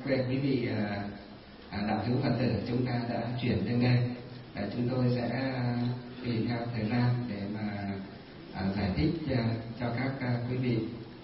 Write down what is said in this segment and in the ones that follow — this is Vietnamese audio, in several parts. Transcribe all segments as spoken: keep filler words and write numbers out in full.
quý vị đạo hữu Phật tử chúng ta đã chuyển lên đây. Chúng tôi sẽ tùy theo thời gian để mà giải thích cho các quý vị.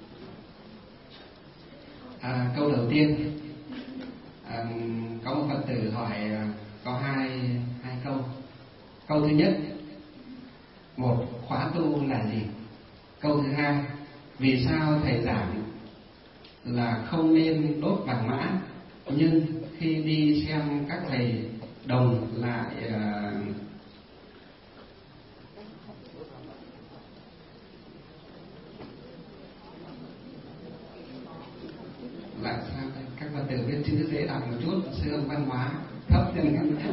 À, câu đầu tiên, à, có một Phật tử hỏi có hai hai câu. Câu thứ nhất, một, khóa tu là gì? Câu thứ hai, vì sao thầy giảng là không nên đốt vàng mã, nhưng khi đi xem các thầy đồng lại uh, lại sao các Phật tử biết chữ dễ đọc một chút, sư âm văn hóa thấp trên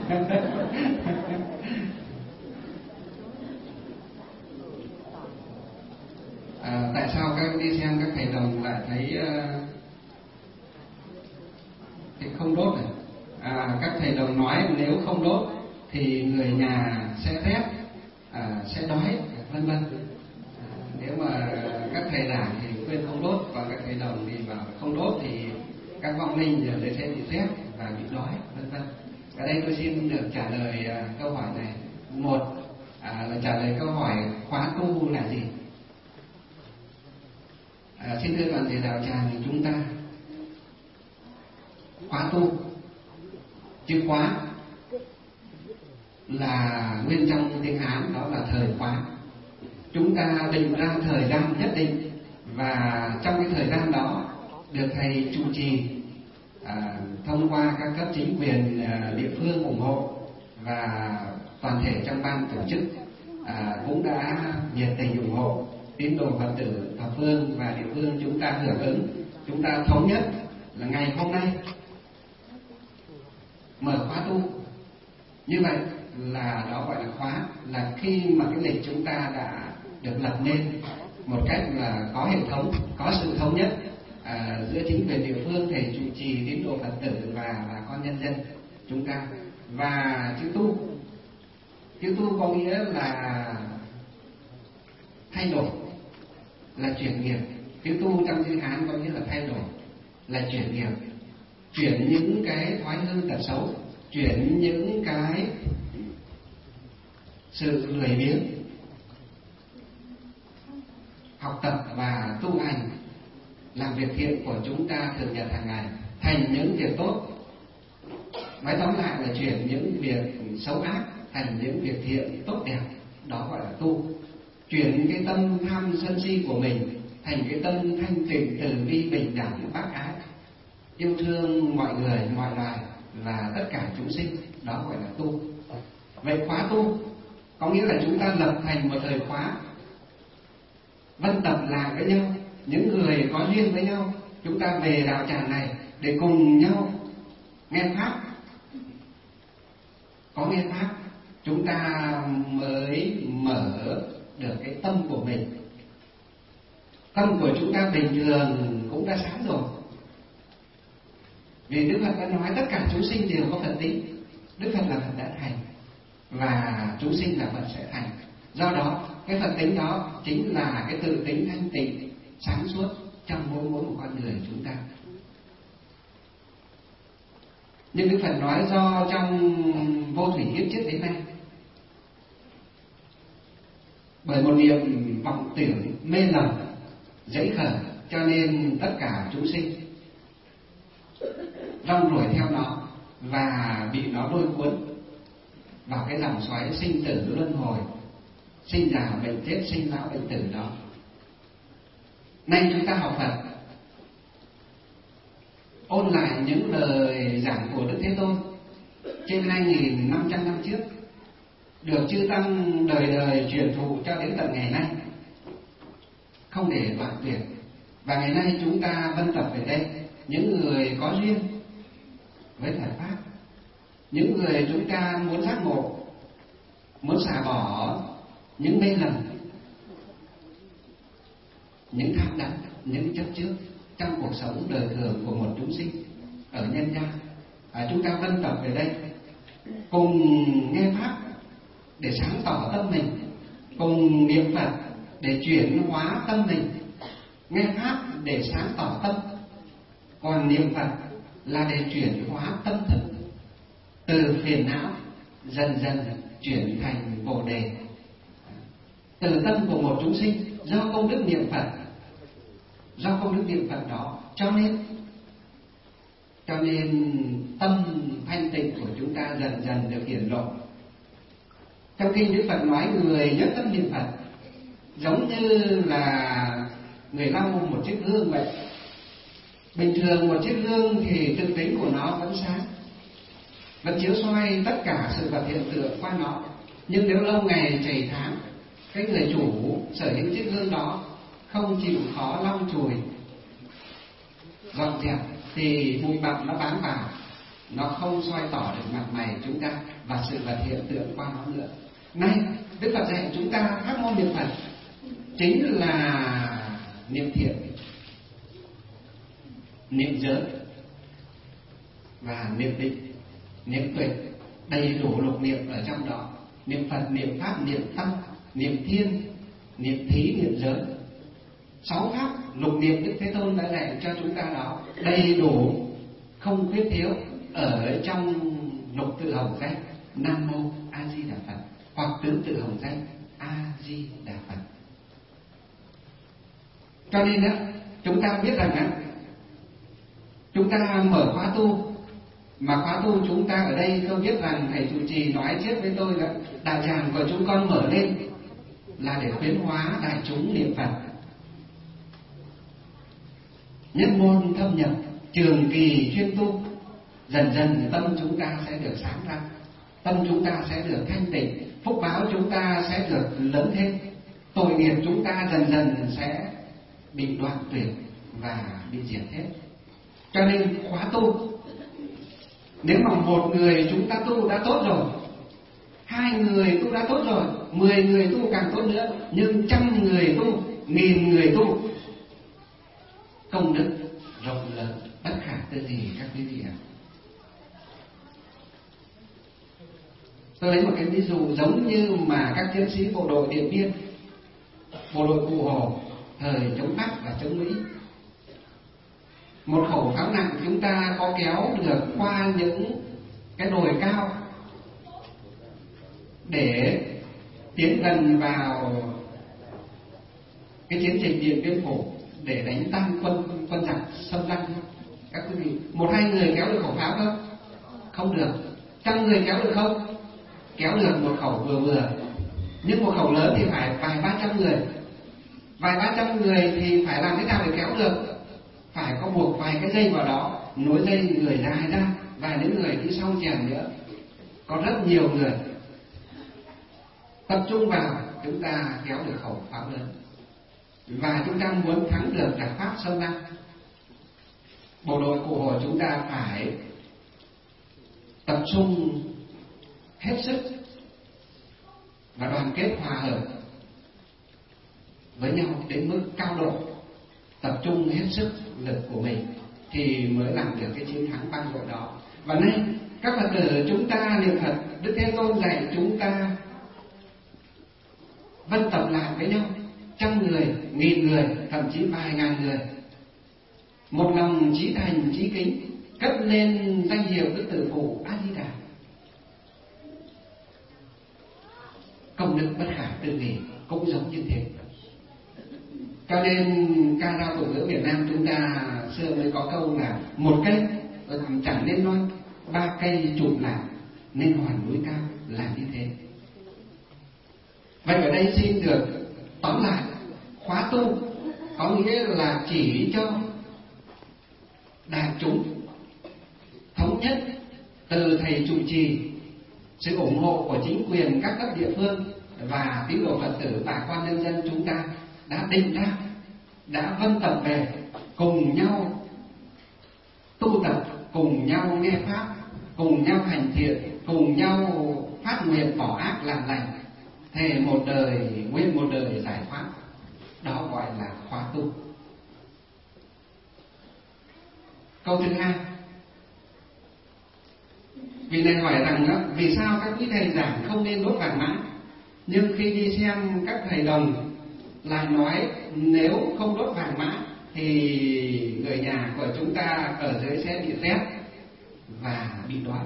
à, tại sao các đi xem các thầy đồng lại thấy uh, thì không đốt này? À, các thầy đồng nói nếu không đốt thì người nhà sẽ rét, à, sẽ đói, vân vân. À, nếu mà các thầy giảng thì khuyên không đốt, và các thầy đồng thì bảo không đốt thì các vong linh giờ sẽ bị rét và bị đói, vân vân. Ở đây tôi xin được trả lời à, câu hỏi này. Một à, là trả lời câu hỏi khóa tu là gì. À, xin thưa toàn thể đạo tràng thì chúng ta khóa tu, chữ khóa là nguyên trong tiếng Hán đó là thời khóa. Chúng ta định ra thời gian nhất định, và trong cái thời gian đó được thầy trụ trì à, thông qua các cấp chính quyền à, địa phương ủng hộ, và toàn thể trong ban tổ chức à, cũng đã nhiệt tình ủng hộ. Tín đồ Phật tử thập phương và địa phương chúng ta hưởng ứng, chúng ta thống nhất là ngày hôm nay mở khóa tu. Như vậy là đó gọi là khóa, là khi mà cái lịch chúng ta đã được lập nên một cách là có hệ thống, có sự thống nhất à, giữa chính quyền địa phương, thầy trụ trì, tín đồ Phật tử và bà con nhân dân chúng ta. Và chữ tu, chữ tu có nghĩa là thay đổi, là chuyển nghiệp. Chữ tu trong chữ Hán có nghĩa là thay đổi, là chuyển nghiệp, chuyển những cái thói hư tật xấu, chuyển những cái sự lười biếng học tập và tu hành, làm việc thiện của chúng ta thường nhật hàng ngày thành những việc tốt. Nói tóm lại là chuyển những việc xấu ác thành những việc thiện tốt đẹp, đó gọi là tu. Chuyển cái tâm tham sân si của mình thành cái tâm thanh tịnh từ bi bình đẳng bác ái, yêu thương mọi người mọi loài và tất cả chúng sinh, đó gọi là tu. Vậy khóa tu có nghĩa là chúng ta lập thành một thời khóa, vân tập lại với nhau, những người có duyên với nhau, chúng ta về đạo tràng này để cùng nhau nghe pháp. Có nghe pháp chúng ta mới mở được cái tâm của mình. Tâm của chúng ta bình thường cũng đã sáng rồi, vì Đức Phật đã nói tất cả chúng sinh đều có Phật tính. Đức Phật là Phật đã thành, và chúng sinh là Phật sẽ thành. Do đó cái Phật tính đó chính là cái tự tính thanh tịnh sáng suốt trong mỗi mỗi một con người chúng ta. Nhưng Đức Phật nói do trong vô thủy kiếp trước đến nay, bởi một niềm vọng tưởng mê lầm dẫy khởi, cho nên tất cả chúng sinh rong ruổi theo nó và bị nó lôi cuốn vào cái dòng xoáy sinh tử luân hồi, sinh già bệnh chết, sinh lão bệnh tử đó. Nay chúng ta học Phật, ôn lại những lời giảng của Đức Thế Tôn trên hai nghìn năm trăm năm trước, được chư tăng đời đời truyền thụ cho đến tận ngày nay, không để đoạn tuyệt. Và ngày nay chúng ta vân tập về đây, những người có duyên với Phật pháp, những người chúng ta muốn giác ngộ, muốn xả bỏ những mê lầm, những tham đắm, những chấp trước trong cuộc sống đời thường của một chúng sinh ở nhân gian. À, chúng ta vân tập về đây cùng nghe pháp để sáng tỏ tâm mình, cùng niệm Phật để chuyển hóa tâm mình, nghe pháp để sáng tỏ tâm. Còn niệm Phật là để chuyển hóa tâm thức từ phiền não dần dần chuyển thành bồ đề. Từ tâm của một chúng sinh do công đức niệm Phật, do công đức niệm Phật đó cho nên cho nên tâm thanh tịnh của chúng ta dần dần được hiển lộ. Trong kinh Đức Phật nói người nhất tâm niệm Phật giống như là người lau một chiếc gương vậy. Bình thường một chiếc gương thì thực tính của nó vẫn sáng, vẫn chiếu soi tất cả sự vật hiện tượng qua nó. Nhưng nếu lâu ngày chảy tháng, cái người chủ sở hữu chiếc gương đó không chịu khó lau chùi dọn dẹp thì bụi bặm nó bám vào, nó không soi tỏ được mặt mày chúng ta và sự vật hiện tượng qua nó nữa. Nay Đức Phật dạy chúng ta pháp môn niệm Phật chính là niệm thiện, niệm giới và niệm định, niệm tuệ, đầy đủ lục niệm ở trong đó. Niệm Phật, niệm Pháp, niệm Tăng, niệm Thiên, niệm Thí, niệm giới. Sáu pháp lục niệm Đức Thế Tôn đã dạy cho chúng ta đó đầy đủ, không khuyết thiếu ở trong lục tự hồng danh Nam Mô A Di Đà Phật hoặc tứ tự hồng danh A Di Đà Phật. Cho nên đó, chúng ta biết rằng đó, chúng ta mở khóa tu, mà khóa tu chúng ta ở đây tôi biết rằng thầy trụ trì nói trước với tôi là đạo tràng của chúng con mở lên là để khuyến hóa đại chúng niệm Phật, nhất môn thâm nhập, trường kỳ chuyên tu. Dần dần tâm chúng ta sẽ được sáng ra, tâm chúng ta sẽ được thanh tịnh, phúc báo chúng ta sẽ được lớn thêm, tội nghiệp chúng ta dần dần sẽ bị đoạn tuyệt và bị diệt hết. Cho nên khóa tu, nếu mà một người chúng ta tu đã tốt rồi, hai người tu đã tốt rồi, mười người tu càng tốt nữa, nhưng trăm người tu, nghìn người tu, công đức rộng lớn bất khả tư nghị các quý vị ạ. Tôi lấy một cái ví dụ giống như mà các chiến sĩ bộ đội Điện Biên, bộ đội Cụ Hồ thời chống Pháp và chống Mỹ, một khẩu pháo nặng chúng ta có kéo được qua những cái đồi cao để tiến gần vào cái chiến dịch Điện Biên Phủ để đánh tan quân quân giặc xâm lăng. Các quý vị, một hai người kéo được khẩu pháo không? Không được. Trăm người kéo được không? Kéo được một khẩu vừa vừa. Nhưng một khẩu lớn thì phải vài ba trăm người. Vài ba trăm người thì phải làm thế nào để kéo được? Phải có buộc vài cái dây vào đó, nối dây người dài ra và những người đi sau chèn nữa. Có rất nhiều người tập trung vào, chúng ta kéo được khẩu pháo lớn. Và chúng ta muốn thắng được giặc Pháp xâm lăng, bộ đội Cụ Hồ chúng ta phải tập trung hết sức và đoàn kết hòa hợp với nhau đến mức cao độ, tập trung hết sức lực của mình thì mới làm được cái chiến thắng vang dội đó. Và nay các Phật tử chúng ta niệm Phật, Đức Thế Tôn dạy chúng ta vân tập lại với nhau, trăm người, nghìn người, thậm chí vài ngàn người, một lòng chí thành chí kính, cất lên danh hiệu Đức Tử Phụ A Di Đà. Công đức bất khả tư nghị cũng giống như thế. Cho nên ca dao tục ngữ Việt Nam chúng ta xưa mới có câu là một cây chẳng nên nói, ba cây chụm lại nên hoàn núi cao, là như thế. Vậy ở đây xin được tóm lại, khóa tu có nghĩa là chỉ cho đại chúng thống nhất từ thầy trụ trì, sự ủng hộ của chính quyền các cấp địa phương và tín đồ Phật tử bà con nhân dân chúng ta đã định ra, đã vân tập về, cùng nhau tu tập, cùng nhau nghe pháp, cùng nhau hành thiện, cùng nhau phát nguyện bỏ ác làm lành, thề một đời nguyên một đời giải thoát. Đó gọi là khóa tu. Câu thứ hai, vị này hỏi rằng đó, vì sao các quý thầy giảng không nên đốt vàng mã, nhưng khi đi xem các thầy đồng lại nói nếu không đốt vàng mã thì người nhà của chúng ta ở dưới sẽ bị rét, và bị đói.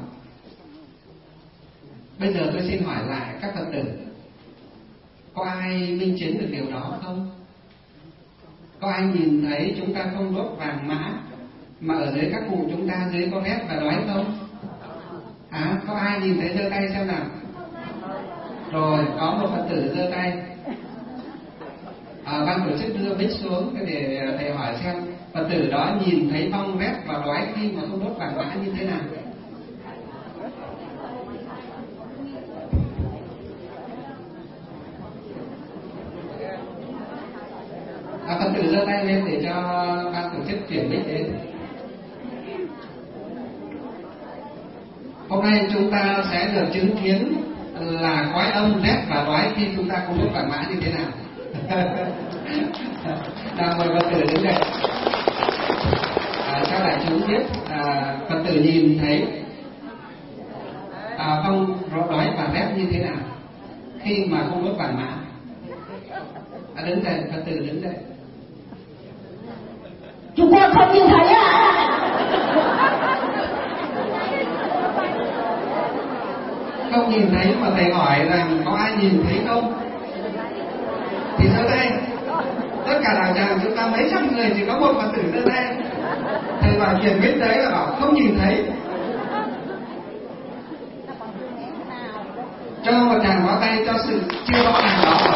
Bây giờ tôi xin hỏi lại các Phật tử, có ai minh chứng được điều đó không? Có ai nhìn thấy chúng ta không đốt vàng mã mà ở dưới các cụ chúng ta dưới có rét và đói không? À, có ai nhìn thấy giơ tay xem nào? Rồi, có một Phật tử giơ tay. À, ban tổ chức đưa mic xuống để thầy hỏi xem Phật tử đó nhìn thấy phong rét và đói khi mà không đốt vàng mã như thế nào? À, Phật tử giơ tay lên để cho ban tổ chức chuyển mic đến. Hôm nay chúng ta sẽ được chứng kiến là khói âm rét và đói khi chúng ta không đốt vàng mã như thế nào. Nào, mời Phật tử đứng đây. À, cho đại chúng biết, à, Phật tử nhìn thấy à, phong đói và rét như thế nào khi mà không đốt vàng mã. À, đứng đây, Phật tử đứng đây. Chúng con không nhìn thấy ạ. Không nhìn thấy mà thầy hỏi rằng có ai nhìn thấy không? Thì giơ tay. Tất cả đạo tràng chúng ta mấy trăm người chỉ có một Phật tử giơ tay. Thầy bảo chuyển mic đấy là bảo không nhìn thấy. Cho một tràng pháo tay cho sự chưa rõ ràng đó.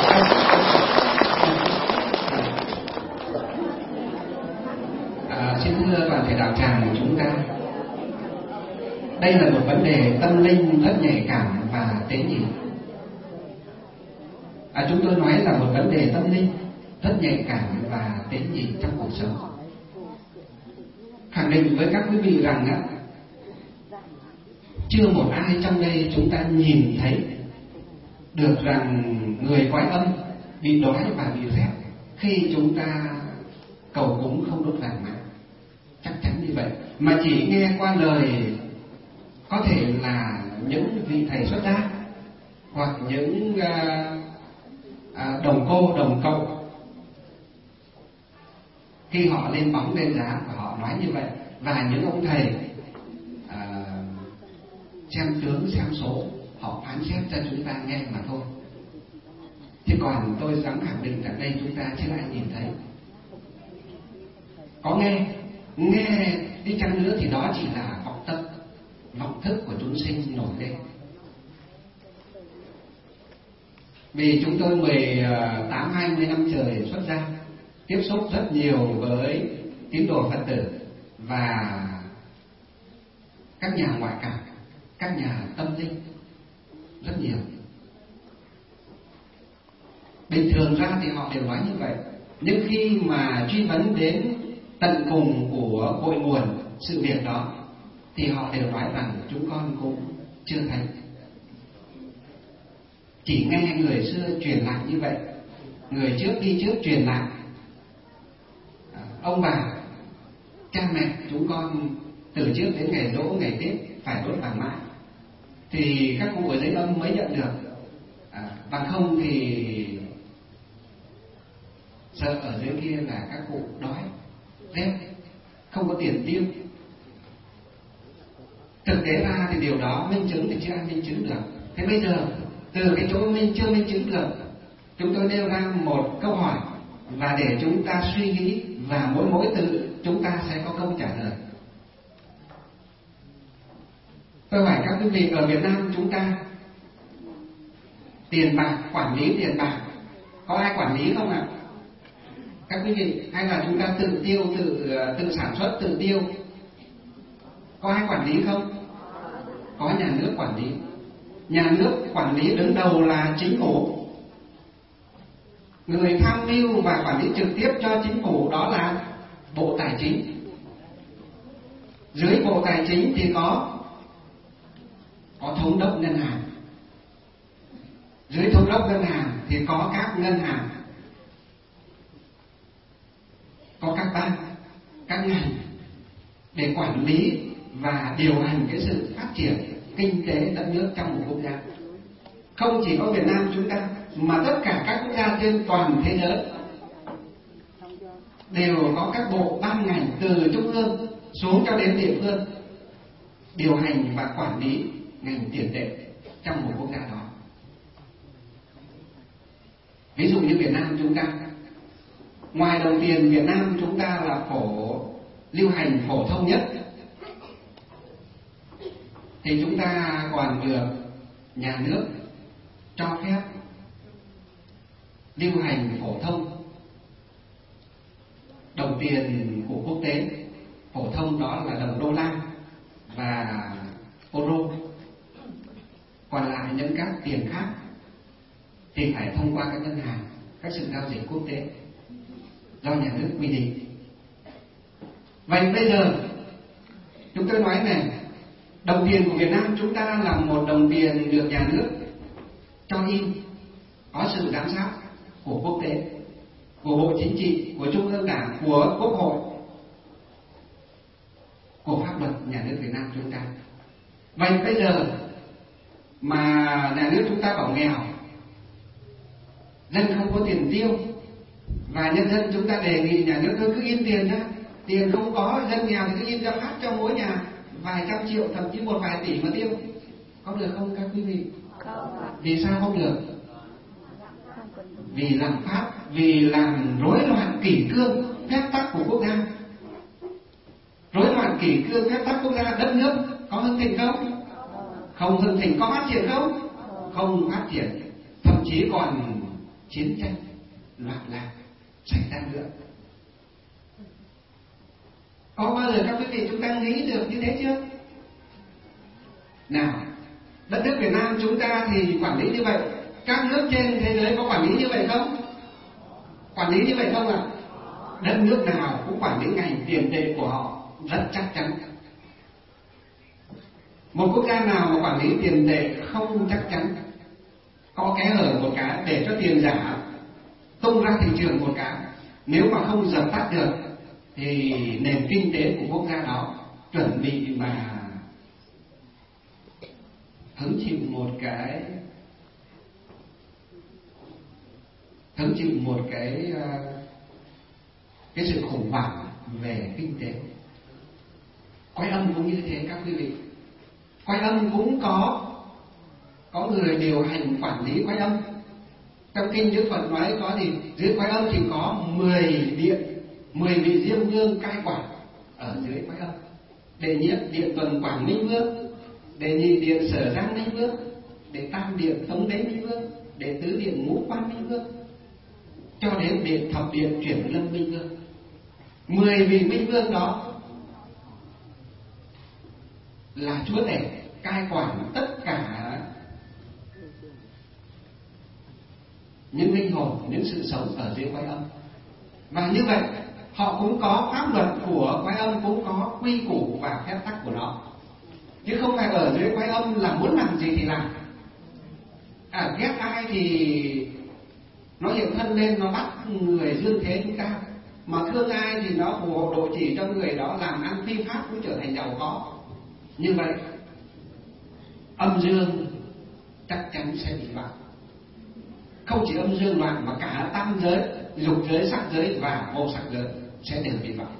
À, xin thưa toàn thể đạo tràng của chúng ta, đây là một vấn đề tâm linh rất nhạy cảm và tế nhị. À, chúng tôi nói là một vấn đề tâm linh rất nhạy cảm và tế nhị trong cuộc sống. Khẳng định với các quý vị rằng á, chưa một ai trong đây chúng ta nhìn thấy được rằng người quái âm bị đói và bị rét khi chúng ta cầu cúng không đốt vàng mã. Chắc chắn như vậy. Mà chỉ nghe qua lời có thể là những vị thầy xuất gia hoặc những à, à, đồng cô, đồng cậu, khi họ lên bóng lên giá và họ nói như vậy, và những ông thầy à, xem tướng xem số họ phán xét cho chúng ta nghe mà thôi. Chứ còn tôi dám khẳng định rằng đây chúng ta chưa ai nhìn thấy. Có nghe nghe đi chăng nữa thì đó chỉ là vọng tâm, vọng thức của chúng sinh nổi lên. Vì chúng tôi mười tám hai mươi năm trời xuất gia, tiếp xúc rất nhiều với tín đồ Phật tử và các nhà ngoại cảm, các nhà tâm linh rất nhiều. Bình thường ra thì họ đều nói như vậy, nhưng khi mà truy vấn đến tận cùng của cội nguồn sự việc đó thì họ đều nói rằng chúng con cũng chưa thấy, chỉ nghe người xưa truyền lại như vậy, người trước đi trước truyền lại. Ông bà, cha mẹ chúng con từ trước đến ngày dỗ ngày Tết phải đốt vàng mã thì các cụ ở dưới âm mới nhận được, à, bằng không thì sợ ở dưới kia là các cụ đói rét không có tiền tiêu. Thực tế ra thì điều đó minh chứng thì chưa ai minh chứng được. Thế bây giờ từ cái chỗ minh chưa minh chứng được, chúng tôi nêu ra một câu hỏi và để chúng ta suy nghĩ, và mỗi mỗi từ chúng ta sẽ có câu trả lời. Tôi hỏi các quý vị, ở Việt Nam chúng ta tiền bạc, quản lý tiền bạc có ai quản lý không ạ? Các quý vị, hay là chúng ta tự tiêu, tự tự sản xuất, tự tiêu? Có ai quản lý không? Có nhà nước quản lý. Nhà nước quản lý đứng đầu là chính phủ. Người tham mưu và quản lý trực tiếp cho chính phủ đó là Bộ Tài chính. Dưới Bộ Tài chính thì có có thống đốc ngân hàng. Dưới thống đốc ngân hàng thì có các ngân hàng, có các ban, các ngành để quản lý và điều hành cái sự phát triển kinh tế đất nước trong một quốc gia. Không chỉ có Việt Nam chúng ta mà tất cả các quốc gia trên toàn thế giới đều có các bộ ban ngành từ trung ương xuống cho đến địa phương điều hành và quản lý ngành tiền tệ trong một quốc gia đó. Ví dụ như Việt Nam chúng ta, ngoài đồng tiền Việt Nam chúng ta là phổ lưu hành phổ thông nhất, thì chúng ta còn được nhà nước cho phép lưu hành phổ thông đồng tiền của quốc tế. Phổ thông đó là đồng đô la và euro. Còn lại những các tiền khác thì phải thông qua các ngân hàng, các sự giao dịch quốc tế do nhà nước quy định. Vậy bây giờ chúng tôi nói này, đồng tiền của Việt Nam chúng ta là một đồng tiền được nhà nước cho in, có sự giám sát của quốc tế, của Bộ Chính trị, của Trung ương Đảng, của Quốc hội, của pháp luật nhà nước Việt Nam chúng ta. Vậy bây giờ mà nhà nước chúng ta bảo nghèo, dân không có tiền tiêu, và nhân dân chúng ta đề nghị nhà nước cứ in tiền ra, tiền không có, dân nghèo thì cứ in ra phát cho mỗi nhà vài trăm triệu, thậm chí một vài tỷ mà tiêu, có được không các quý vị? Vì sao không được? Vì làm pháp, vì làm rối loạn kỷ cương phép tắc của quốc gia. Rối loạn kỷ cương phép tắc quốc gia, đất nước có hưng thịnh không? Không hưng thịnh. Có phát triển không? Không phát triển. Thậm chí còn chiến tranh, loạn lạc xảy ra nữa. Có bao giờ các quý vị chúng ta nghĩ được như thế chưa? Nào, đất nước Việt Nam chúng ta thì quản lý như vậy, các nước trên thế giới có quản lý như vậy không? Quản lý như vậy không ạ? À? Đất nước nào cũng quản lý ngành tiền tệ của họ rất chắc chắn. Một quốc gia nào mà quản lý tiền tệ không chắc chắn, có kẽ hở một cái để cho tiền giả tung ra thị trường một cái, nếu mà không dập tắt được thì nền kinh tế của quốc gia đó chuẩn bị mà hứng chịu một cái hứng chịu một cái cái sự khủng hoảng về kinh tế. Quay âm cũng như thế các quý vị. Quay âm cũng có có người điều hành quản lý quay âm. Trong kinh Đức Phật nói có gì? Dưới quay âm thì có mười điện, mười vị Diêm Vương cai quản ở dưới quay âm. Đệ nhất điện Tuần Quảng Minh Vương, đệ nhị điện Sở Giang Minh Vương, đệ tam điện Tống Đế Minh Vương, đệ tứ điện Ngũ Quan Minh Vương, cho đến điện thập điện Chuyển Lâm Minh Vương. Mười vị Minh Vương đó là chúa tể cai quản tất cả những linh hồn, những sự sống ở dưới quay âm. Và như vậy họ cũng có pháp luật của quay âm, cũng có quy củ và phép tắc của nó, chứ không phải ở dưới quay âm là muốn làm gì thì làm. À, ghét ai thì nó hiện thân lên, nó bắt người dương thế chúng ta, mà thương ai thì nó phù hộ độ chỉ cho người đó làm ăn phi pháp cũng trở thành giàu có. Như vậy âm dương chắc chắn sẽ bị loạn. Không chỉ âm dương loạn mà cả tam giới, dục giới, sắc giới và vô sắc giới sẽ đều bị loạn.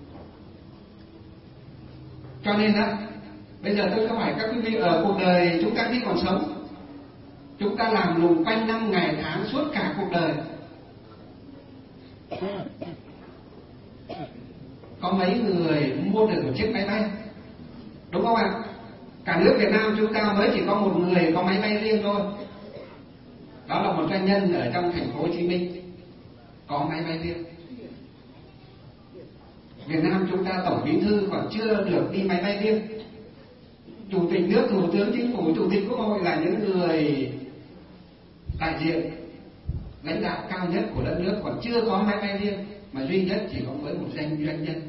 Cho nên á, bây giờ tôi có hỏi các quý vị, ở cuộc đời chúng ta khi còn sống, chúng ta làm lùng quanh năm ngày tháng suốt cả cuộc đời, có mấy người mua được một chiếc máy bay, đúng không ạ? Cả nước Việt Nam chúng ta mới chỉ có một người có máy bay riêng thôi. Đó là một doanh nhân ở trong thành phố Hồ Chí Minh có máy bay riêng. Việt Nam chúng ta tổng bí thư còn chưa được đi máy bay riêng. Chủ tịch nước, thủ tướng chính phủ, chủ tịch quốc hội là những người đại diện lãnh đạo cao nhất của đất nước còn chưa có máy bay riêng, mà duy nhất chỉ có với một doanh doanh nhân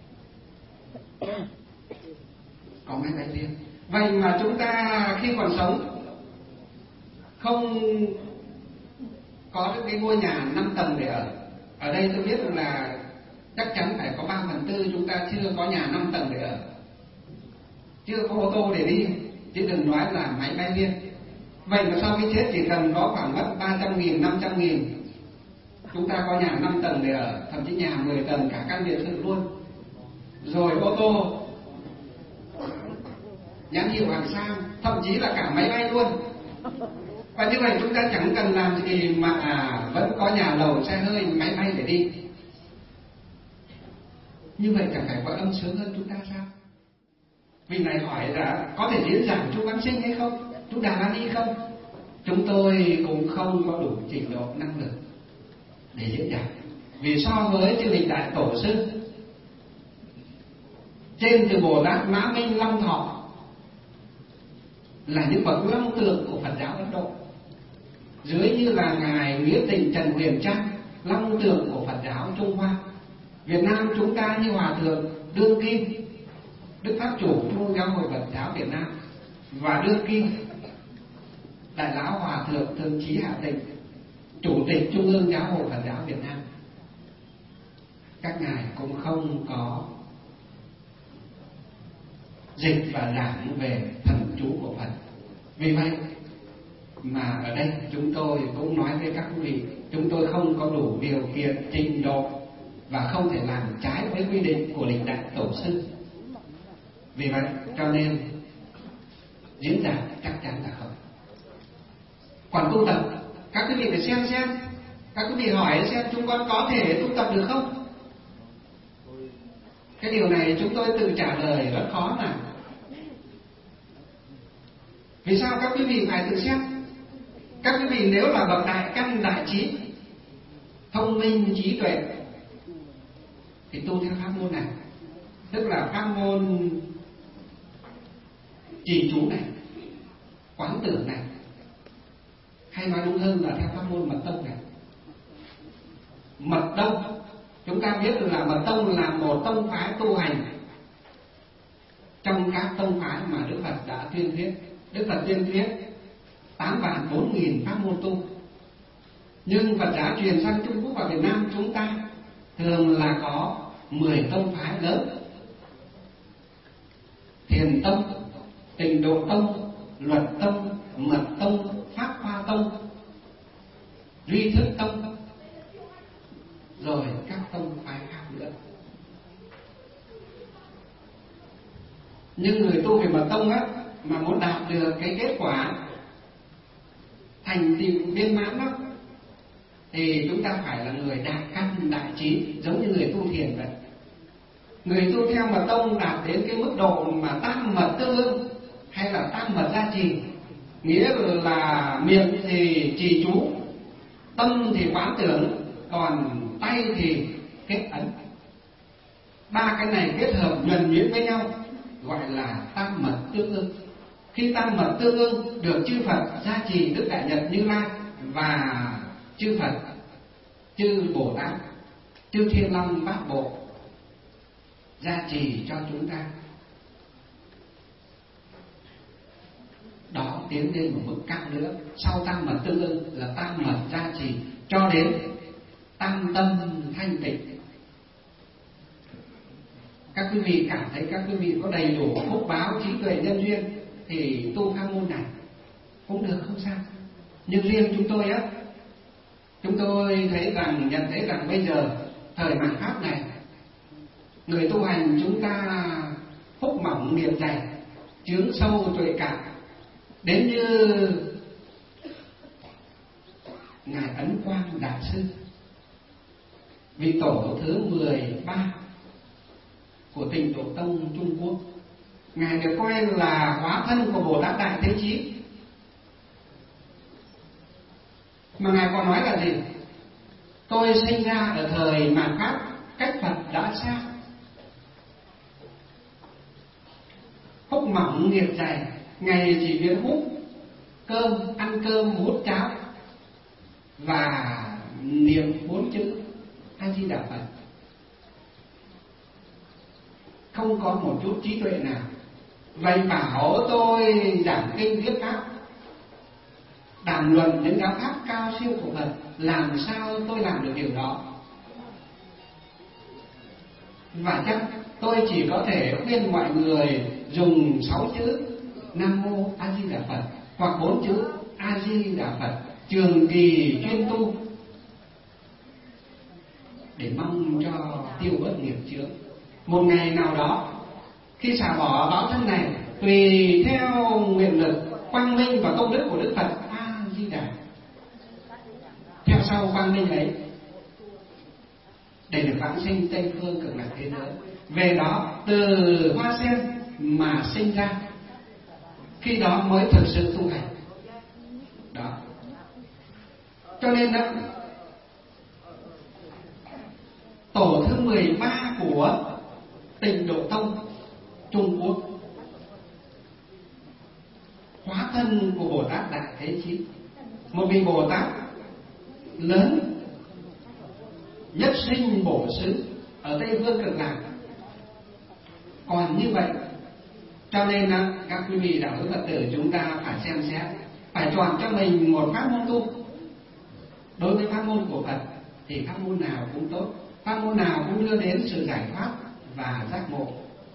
có máy bay riêng. Vậy mà chúng ta khi còn sống không có được cái ngôi nhà năm tầng để ở. Ở đây tôi biết là chắc chắn phải có ba phần tư chúng ta chưa có nhà năm tầng để ở, chưa có ô tô để đi, chứ đừng nói là máy bay riêng. Vậy mà sau khi chết chỉ cần có khoảng mất ba trăm nghìn, năm trăm nghìn, chúng ta có nhà năm tầng để ở, thậm chí nhà mười tầng, cả căn biệt thự luôn. Rồi ô tô nhãn hiệu hàng sang, thậm chí là cả máy bay luôn. Và như vậy chúng ta chẳng cần làm gì mà à, vẫn có nhà lầu, xe hơi, máy bay để đi. Như vậy chẳng phải có âm sướng hơn chúng ta sao? Vị này hỏi là có thể diễn giảng Chu Văn Sinh hay không? Chú Đà La Ni không? Chúng tôi cũng không có đủ trình độ năng lực để diễn giảng. Vì so với chư lịch đại tổ sư, trên từ Bồ Tát Mã Minh Long Thọ là những bậc long tượng của Phật giáo Ấn Độ, dưới như là ngài Nghĩa Tình Trần Huyền Trang, long tượng của Phật giáo Trung Hoa. Việt Nam chúng ta như Hòa thượng Đương Kim, Đức Pháp Chủ Trung ương Giáo hội Phật giáo Việt Nam, và Đương Kim Đại lão Hòa thượng Thường Chí Hạ Tịnh, Chủ tịch Trung ương Giáo hội Phật giáo Việt Nam. Các ngài cũng không có dịch và giảng về thần chú của Phật. Vì vậy mà ở đây chúng tôi cũng nói với các quý vị, chúng tôi không có đủ điều kiện trình độ và không thể làm trái với quy định của lịch đại tổ sư. Vì vậy cho nên diễn giảng chắc chắn là không. Còn tu tập, các quý vị phải xem xem, các quý vị hỏi xem chúng con có thể tu tập được không? Cái điều này chúng tôi tự trả lời rất khó mà. Vì sao các quý vị phải tự xem? Các quý vị nếu là bậc đại căn đại trí, thông minh trí tuệ, thì tu theo pháp môn này, tức là pháp môn trì chú này, quán tưởng này, hay nói đúng hơn là theo pháp môn mật tông này. Mật tông, chúng ta biết là mật tông là một tông phái tu hành trong các tông phái mà Đức Phật đã tuyên thuyết. Đức Phật tuyên thuyết tám vạn bốn nghìn pháp môn tu, nhưng Phật giáo truyền sang Trung Quốc và Việt Nam chúng ta thường là có mười tông phái lớn: Thiền tông, Tịnh độ tông, Luật tông, Mật tông, Pháp Hoa tông, Duy thức tông, rồi các tông phái khác nữa. Nhưng người tu về mật tông á, mà muốn đạt được cái kết quả thành tựu viên mãn đó, thì chúng ta phải là người đại căn đại trí, giống như người tu thiền vậy. Người tu theo mật tông đạt đến cái mức độ mà tam mật tương ưng hay là tam mật gia trì, nghĩa là miệng thì trì chú, tâm thì quán tưởng, còn tay thì kết ấn. Ba cái này kết hợp nhuần nhuyễn với nhau gọi là tam mật tương ưng. Khi tam mật tương ưng được chư Phật gia trì, Đức Đại Nhật Như Lai và chư Phật, chư Bồ Tát, chư Thiên Long Bát Bộ gia trì cho chúng ta, đó tiến lên một mức cao nữa. Sau tam mật tương ưng là tam mật gia trì cho đến tam tâm thanh tịnh. Các quý vị cảm thấy các quý vị có đầy đủ phúc báo, trí tuệ, nhân duyên thì tu pháp môn này cũng được, không sao. Nhưng riêng chúng tôi á, chúng tôi thấy rằng, nhận thấy rằng bây giờ thời mạt Pháp này, người tu hành chúng ta phúc mỏng nghiệp dày, chướng sâu tuệ cạn, đến như ngài Ấn Quang Đại sư, vị tổ thứ mười ba của Tịnh độ tông Trung Quốc. Ngài được coi là hóa thân của Bồ Tát Đại Thế Chí. Mà ngài còn nói là gì? Tôi sinh ra ở thời mạt Pháp, cách Phật đã xa, phúc mỏng nghiệp dày, ngày chỉ biết hút cơm, ăn cơm, hút cháo và niệm bốn chữ A Di Đà Phật, không có một chút trí tuệ nào. Vậy bảo tôi giảng kinh thuyết pháp, đàm luận những giáo pháp cao siêu của Phật, làm sao tôi làm được điều đó? Và chắc tôi chỉ có thể khuyên mọi người dùng sáu chữ Nam Mô A Di Đà Phật hoặc bốn chữ A Di Đà Phật trường kỳ chuyên tu để mong cho tiêu bớt nghiệp chướng. Một ngày nào đó khi xả bỏ báo thân này, tùy theo nguyện lực quang minh và công đức của Đức Phật A Di Đà, theo sau quang minh ấy để được vãng sinh Tây phương cực lạc thế giới. Về đó từ hoa sen mà sinh ra, khi đó mới thực sự tu hành. Đó. Cho nên đó, tổ thứ mười ba của Tịnh Độ Tông Trung Quốc, hóa thân của Bồ Tát Đại Thế Chí, một vị Bồ Tát lớn, nhất sinh bổ xứ ở Tây phương cực lạc. Còn như vậy, cho nên các quý vị đạo hữu Phật tử chúng ta phải xem xét, phải chọn cho mình một pháp môn tu. Đối với pháp môn của Phật thì pháp môn nào cũng tốt, pháp môn nào cũng đưa đến sự giải thoát và giác ngộ.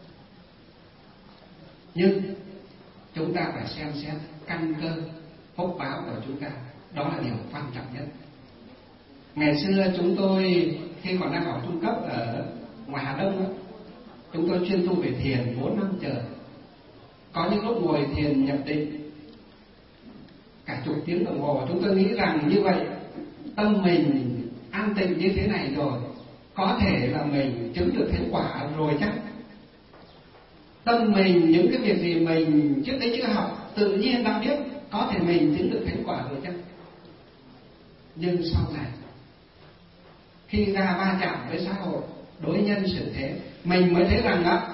Nhưng chúng ta phải xem xét căn cơ phúc báo của chúng ta, đó là điều quan trọng nhất. Ngày xưa chúng tôi khi còn đang học trung cấp ở ngoài Hà Đông đó, chúng tôi chuyên tu về thiền bốn năm trời. Có những lúc ngồi thiền nhập định cả chục tiếng đồng hồ, chúng tôi nghĩ rằng như vậy tâm mình an tịnh như thế này rồi, có thể là mình chứng được thành quả rồi chắc. Tâm mình những cái việc gì mình trước đấy chưa học tự nhiên đã biết, có thể mình chứng được thành quả rồi chắc. Nhưng sau này khi ra va chạm với xã hội, đối nhân xử thế, mình mới thấy rằng đó,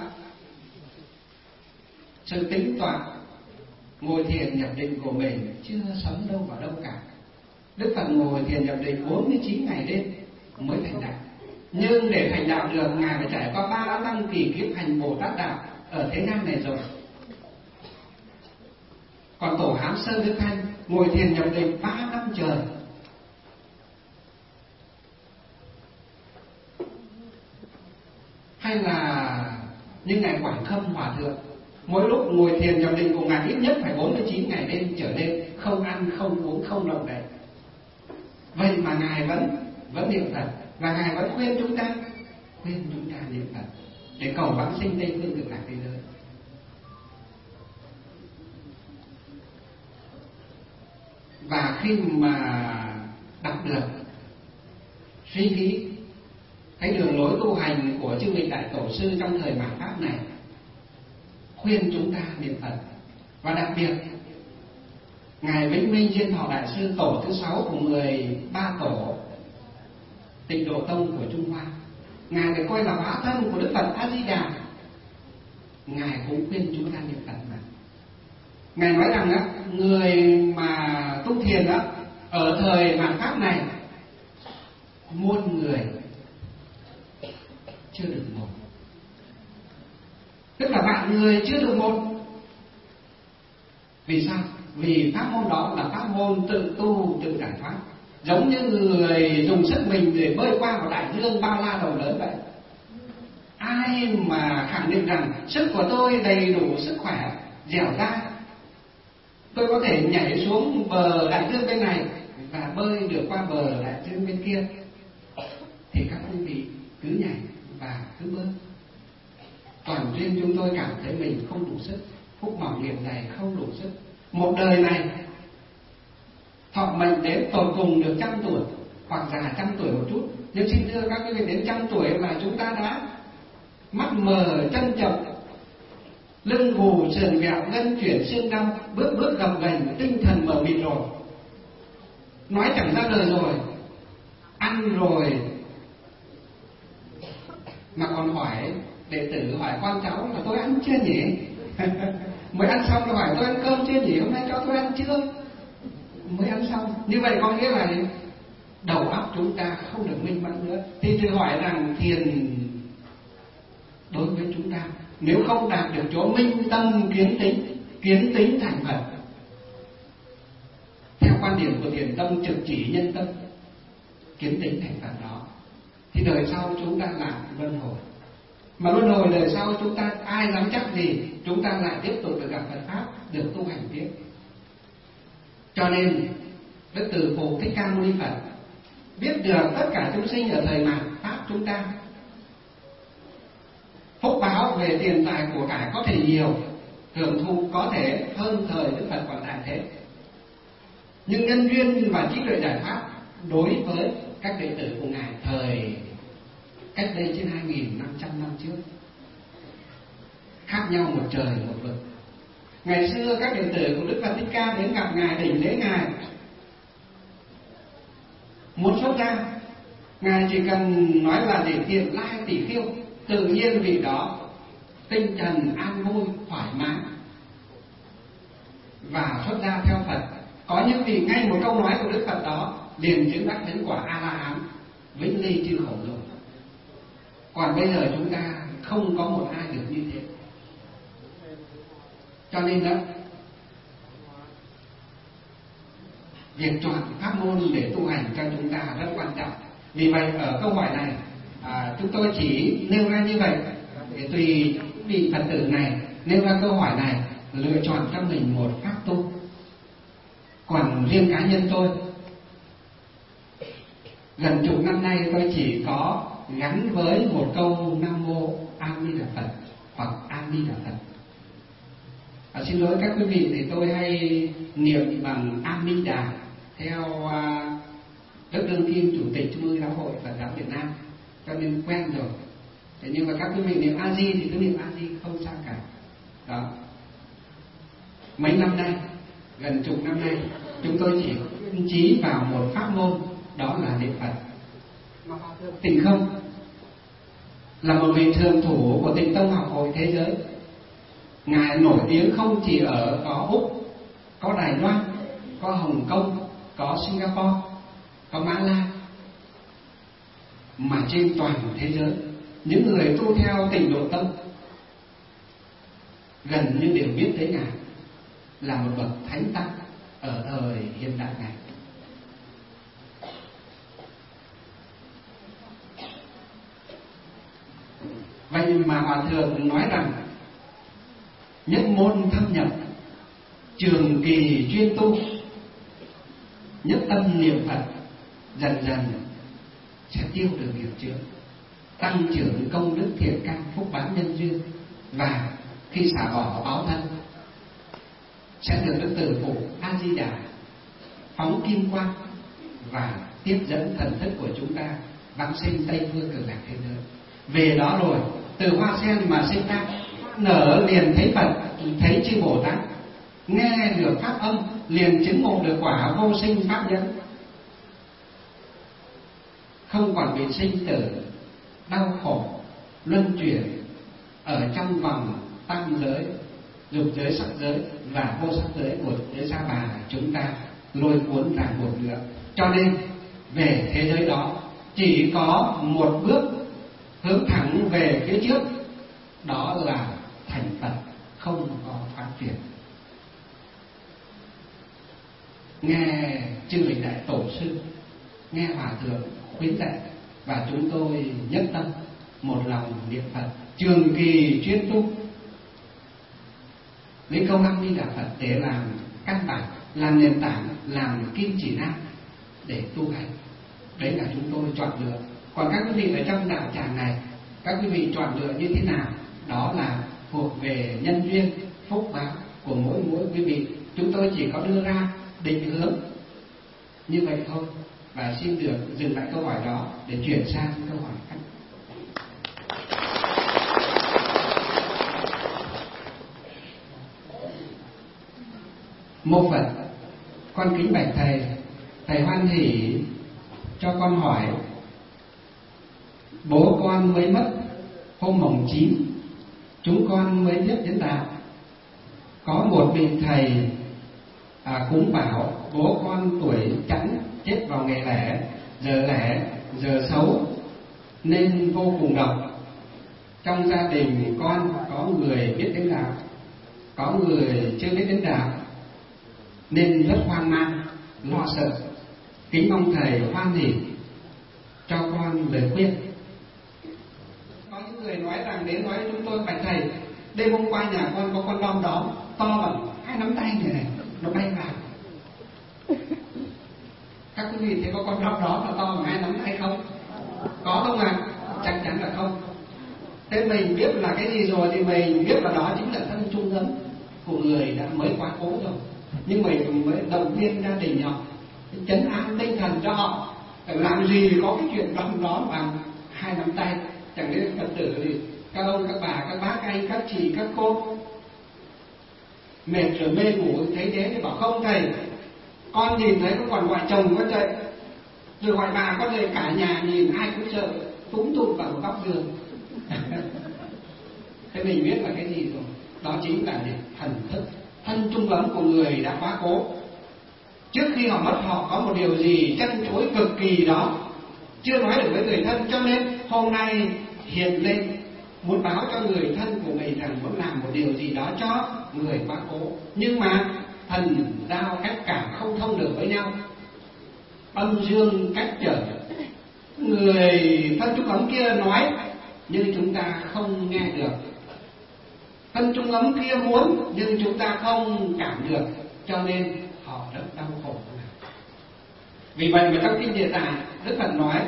sự tính toán ngồi thiền nhập định của mình chưa sống đâu vào đâu cả. Đức Phật ngồi thiền nhập định bốn mươi chín ngày đêm mới thành đạo. Nhưng để thành đạo được, Ngài phải trải qua ba năm kỳ kiếp hành Bồ Tát đạo ở thế gian này rồi. Còn tổ Hán Sơn Đức Thanh ngồi thiền nhập định ba năm trời. Hay là như Ngài Quảng Khâm Hòa Thượng, mỗi lúc ngồi thiền nhập định của Ngài ít nhất phải bốn mươi chín ngày đêm trở lên, không ăn, không uống, không động đậy. Vậy mà Ngài vẫn vẫn niệm Phật, và Ngài vẫn khuyên chúng ta khuyên chúng ta niệm Phật để cầu vãng sinh Tây phương cực lạc thế giới. Và khi mà đọc được, suy nghĩ thấy đường lối tu hành của chư vị đại tổ sư trong thời mạt Pháp này, khuyên chúng ta niệm Phật. Và đặc biệt Ngài Vĩnh Minh Diên Thọ Đại Sư, tổ thứ sáu của mười ba tổ Tịnh Độ Tông của Trung Hoa, Ngài được coi là hóa thân của Đức Phật A Di Đà. Ngài cũng khuyên chúng ta niệm Phật mà. Ngài nói rằng á, người mà tu thiền á ở thời mạt Pháp này, muôn người chưa được một. Tức là vạn người chưa được một. Vì sao? Vì pháp môn đó là pháp môn tự tu tự giải thoát. Giống như người dùng sức mình để bơi qua vào đại dương bao la rộng lớn vậy. Ai mà khẳng định rằng sức của tôi đầy đủ sức khỏe, dẻo dai, tôi có thể nhảy xuống bờ đại dương bên này và bơi được qua bờ đại dương bên kia, thì các quý vị cứ nhảy và cứ bơi. Toàn duyên chúng tôi cảm thấy mình không đủ sức, phúc mỏng nghiệp này không đủ sức. Một đời này thọ mệnh đến tột cùng được trăm tuổi hoặc già trăm tuổi một chút, nhưng xin thưa các quý vị, đến trăm tuổi là chúng ta đã mắt mờ chân chậm, lưng gù sườn gạo, gân chuyển xương đau, bước bước gập ghềnh, tinh thần mờ mịt rồi, nói chẳng ra lời rồi, ăn rồi mà còn hỏi đệ tử, hỏi con cháu là tôi ăn chưa nhỉ? Mới ăn xong rồi hỏi tôi ăn cơm chưa nhỉ? Hôm nay cho tôi ăn chưa? Mới ăn xong. Như vậy có nghĩa là đầu óc chúng ta không được minh mẫn nữa. Thì thử hỏi rằng thiền đối với chúng ta, nếu không đạt được chỗ minh tâm kiến tính, kiến tính thành Phật, theo quan điểm của Thiền Tông trực chỉ nhân tâm, kiến tính thành Phật đó, thì đời sau chúng ta làm luân hồi. Mà luân hồi đời sau chúng ta ai dám chắc gì chúng ta lại tiếp tục được gặp Phật Pháp, được tu hành tiếp. Cho nên Đức Từ Phụ Thích Ca Mâu Ni Phật biết được tất cả chúng sinh ở thời mạt Pháp chúng ta, phúc báo về tiền tài của cải có thể nhiều, hưởng thụ có thể hơn thời Đức Phật còn tại thế. Nhưng nhân duyên và trí tuệ giải thoát đối với các đệ tử của Ngài thời cách đây trên hai nghìn năm trăm năm trước khác nhau một trời một vực. Ngày xưa các đệ tử của Đức Phật Thích Ca đến gặp Ngài, đảnh lễ Ngài, muốn xuất gia, Ngài chỉ cần nói là để thiện lai tỷ khiêu, tự nhiên vị đó tinh thần an vui thoải mái và xuất gia theo Phật. Có những vị ngay một câu nói của Đức Phật đó liền chứng đắc đến quả A La Hán, vĩnh ly chư khổ rồi. Còn bây giờ chúng ta không có một ai được như thế. Cho nên đó, việc chọn pháp môn để tu hành cho chúng ta rất quan trọng. Vì vậy ở câu hỏi này à, chúng tôi chỉ nêu ra như vậy để tùy vị Phật tử này nêu ra câu hỏi này, lựa chọn cho mình một pháp tu. Còn riêng cá nhân tôi, gần chục năm nay tôi chỉ có gắn với một câu Nam Mô A Di Đà Phật hoặc A Di Đà Phật. À, xin lỗi các quý vị, thì tôi hay niệm bằng A Di Đà theo uh, Đức Đương Kim Chủ tịch Trung ương Giáo hội Phật giáo Việt Nam, cho nên quen rồi. Thế nhưng mà các quý vị niệm A Di thì cứ niệm A Di không sao cả. Đó. Mấy năm nay, gần chục năm nay, chúng tôi chỉ kiên trí vào một pháp môn, đó là niệm Phật. Tịnh Không là một vị thượng thủ của Tịnh Tông Học hội thế giới. Ngài nổi tiếng không chỉ ở có Úc, có Đài Loan, có Hồng Kông, có Singapore, có Mã Lai, mà trên toàn thế giới. Những người tu theo Tịnh Độ Tông gần như đều biết tới Ngài là một bậc thánh tăng ở thời hiện đại này. Vậy mà Hòa Thượng nói rằng nhất môn thâm nhập, trường kỳ chuyên tu, nhất tâm niệm Phật, dần dần sẽ tiêu được nghiệp chướng, tăng trưởng công đức thiện căn, phúc báo nhân duyên, và khi xả bỏ báo thân sẽ được Đức Tử Phụ A Di Đà phóng kim quang và tiếp dẫn thần thức của chúng ta vãng sinh Tây Phương Cực Lạc thế giới. Về đó rồi, từ hoa sen mà sinh ra, nở liền thấy Phật, thấy chư Bồ Tát, nghe được pháp âm liền chứng ngộ được quả vô sinh pháp nhẫn, không còn bị sinh tử đau khổ luân chuyển ở trong vòng tam giới, dục giới, sắc giới và vô sắc giới của giới sa bà chúng ta lôi cuốn ràng buộc nữa. Cho nên về thế giới đó chỉ có một bước hướng thẳng về phía trước, đó là thành Phật, không có phát triển. Nghe chư vị đại tổ sư, nghe Hòa Thượng khuyến dạy, và chúng tôi nhất tâm một lòng niệm Phật, trường kỳ chuyên tu, lấy câu A Di Đà Phật để làm căn bản, làm nền tảng, làm kim chỉ nam để tu hành. Đấy là chúng tôi chọn lựa. Còn các quý vị ở trong đạo tràng này, các quý vị chọn lựa như thế nào, đó là thuộc về nhân duyên, phúc báo của mỗi mỗi quý vị. Chúng tôi chỉ có đưa ra định hướng như vậy thôi. Và xin được dừng lại câu hỏi đó để chuyển sang câu hỏi khác. Mô Phật, con kính bạch thầy, thầy hoan hỷ cho con hỏi. Bố con mới mất hôm mồng chín, chúng con mới biết đến đạo. Có một vị thầy à, cũng bảo bố con tuổi chẵn chết vào ngày lẻ, giờ lẻ, giờ xấu nên vô cùng độc. Trong gia đình con có người biết đến đạo, có người chưa biết đến đạo, nên rất hoang mang, lo sợ. Kính mong thầy hoan hỷ cho con lời khuyên. Có những người nói rằng, đến nói chúng tôi bạch thầy, đêm hôm qua nhà con có con đom đóm to bằng hai nắm tay này này, nó bay vào. Các quý vị thấy có con đom đóm là to bằng hai nắm tay không? Có không ạ? À? Chắc chắn là không. Thế mình biết là cái gì rồi thì mình biết là đó chính là thân chung ấm. của người đã mới quá cố rồi, nhưng mà mới động viên gia đình họ, chấn an tinh thần cho họ. Làm gì có cái chuyện đong đó bằng hai nắm tay. Chẳng lẽ Phật tử thì các ông, các bà, các bác, anh, các chị, các cô mệt rồi mê ngủ thấy thế thì bảo không thầy, con nhìn thấy có còn gọi chồng có chạy, rồi gọi bà có thể cả nhà nhìn ai cũng sợ túm tụm vào một góc giường. Thế mình biết là cái gì rồi? Đó chính là thần thức, thân trung ấm của người đã quá cố. Trước khi họ mất, họ có một điều gì chân chối cực kỳ đó, chưa nói được với người thân, cho nên hôm nay hiện lên muốn báo cho người thân của mình rằng muốn làm một điều gì đó cho người quá cố. Nhưng mà thần giao cách cảm không thông được với nhau, âm dương cách trở. Người thân trung ấm kia nói nhưng chúng ta không nghe được, thân trung ấm kia muốn nhưng chúng ta không cảm được, cho nên họ rất đau khổ. Vì vậy mà trong kinh Địa Tạng, Đức Phật nói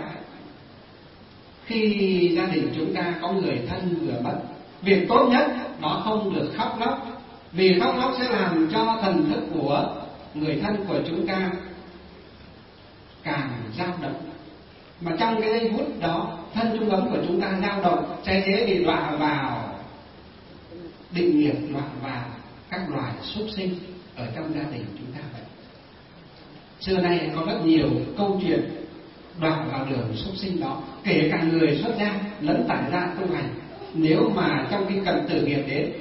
khi gia đình chúng ta có người thân vừa mất, việc tốt nhất nó không được khóc lóc, vì khóc lóc sẽ làm cho thần thức của người thân của chúng ta càng dao động. Mà trong cái giây phút đó, thân trung ấm của chúng ta dao động, sẽ dễ bị đọa vào định nghiệp, đọa vào các loài súc sinh ở trong gia đình chúng ta vậy. Xưa nay có rất nhiều câu chuyện đọa vào đường súc sinh đó, kể cả người xuất gia lẫn tại gia tu hành. Nếu mà trong cái cận tử nghiệp đến,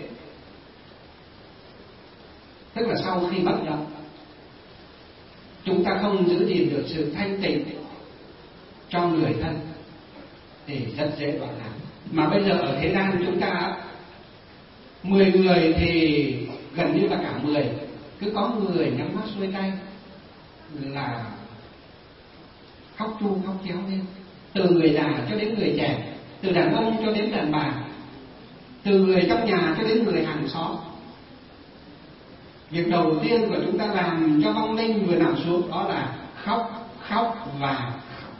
tức là sau khi mất đó, chúng ta không giữ gìn được sự thanh tịnh cho người thân thì rất dễ đọa lạc. Mà bây giờ ở thế gian chúng ta mười người thì gần như là cả mười, cứ có người nhắm mắt xuôi tay là khóc chu khóc chéo lên, từ người già cho đến người trẻ, từ đàn ông cho đến đàn bà, từ người trong nhà cho đến người hàng xóm. Việc đầu tiên của chúng ta làm cho vong linh vừa nằm xuống đó là khóc, khóc và khóc.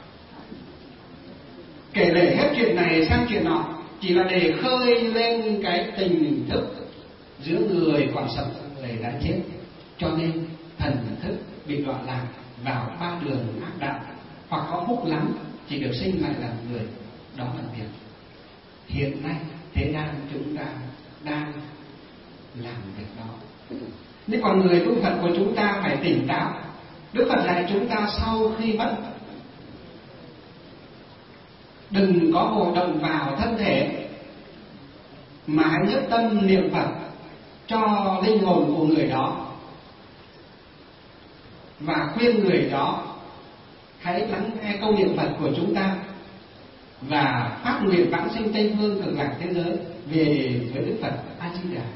Kể lể hết chuyện này sang chuyện nọ, chỉ là để khơi lên cái tình thức giữa người còn sống và người đã chết. Cho nên thần thức bị đọa lạc vào ba đường ác đạo, hoặc có phúc lắm chỉ được sinh lại làm người. Đó là việc hiện nay thế gian chúng ta đang làm việc đó. Nếu còn người tu Phật của chúng ta phải tỉnh táo. Đức Phật dạy chúng ta sau khi mất đừng có hội động vào thân thể, mà hãy nhất tâm niệm Phật cho linh hồn của người đó, và khuyên người đó hãy lắng nghe câu niệm Phật của chúng ta và phát nguyện vãng sinh Tây Phương Cực Lạc thế giới về với Đức Phật A Di Đà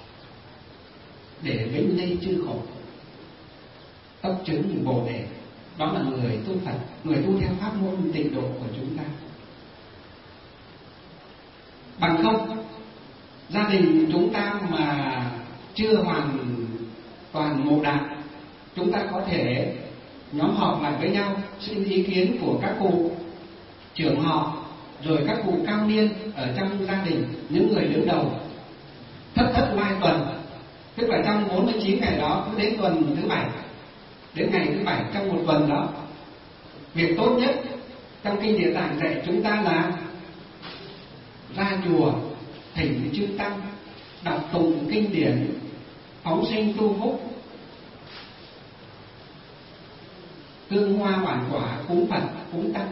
để vĩnh ly chư khổ, tốc chứng Bồ Đề. Đó là người tu Phật, người tu theo pháp môn tịnh độ của chúng ta. Bằng không, gia đình chúng ta mà chưa hoàn toàn mộ đạo, chúng ta có thể nhóm họp lại với nhau, xin ý kiến của các cụ trưởng họ, rồi các cụ cao niên ở trong gia đình, những người đứng đầu, thất thất lai tuần, tức là trong bốn mươi chín ngày đó, cứ đến tuần thứ bảy, đến ngày thứ bảy trong một tuần đó, việc tốt nhất trong kinh Địa Tạng dạy chúng ta là ra chùa thỉnh chư tăng, đọc tụng kinh điển, phóng sinh tu phúc, hương hoa bản quả, cúng Phật cúng tăng,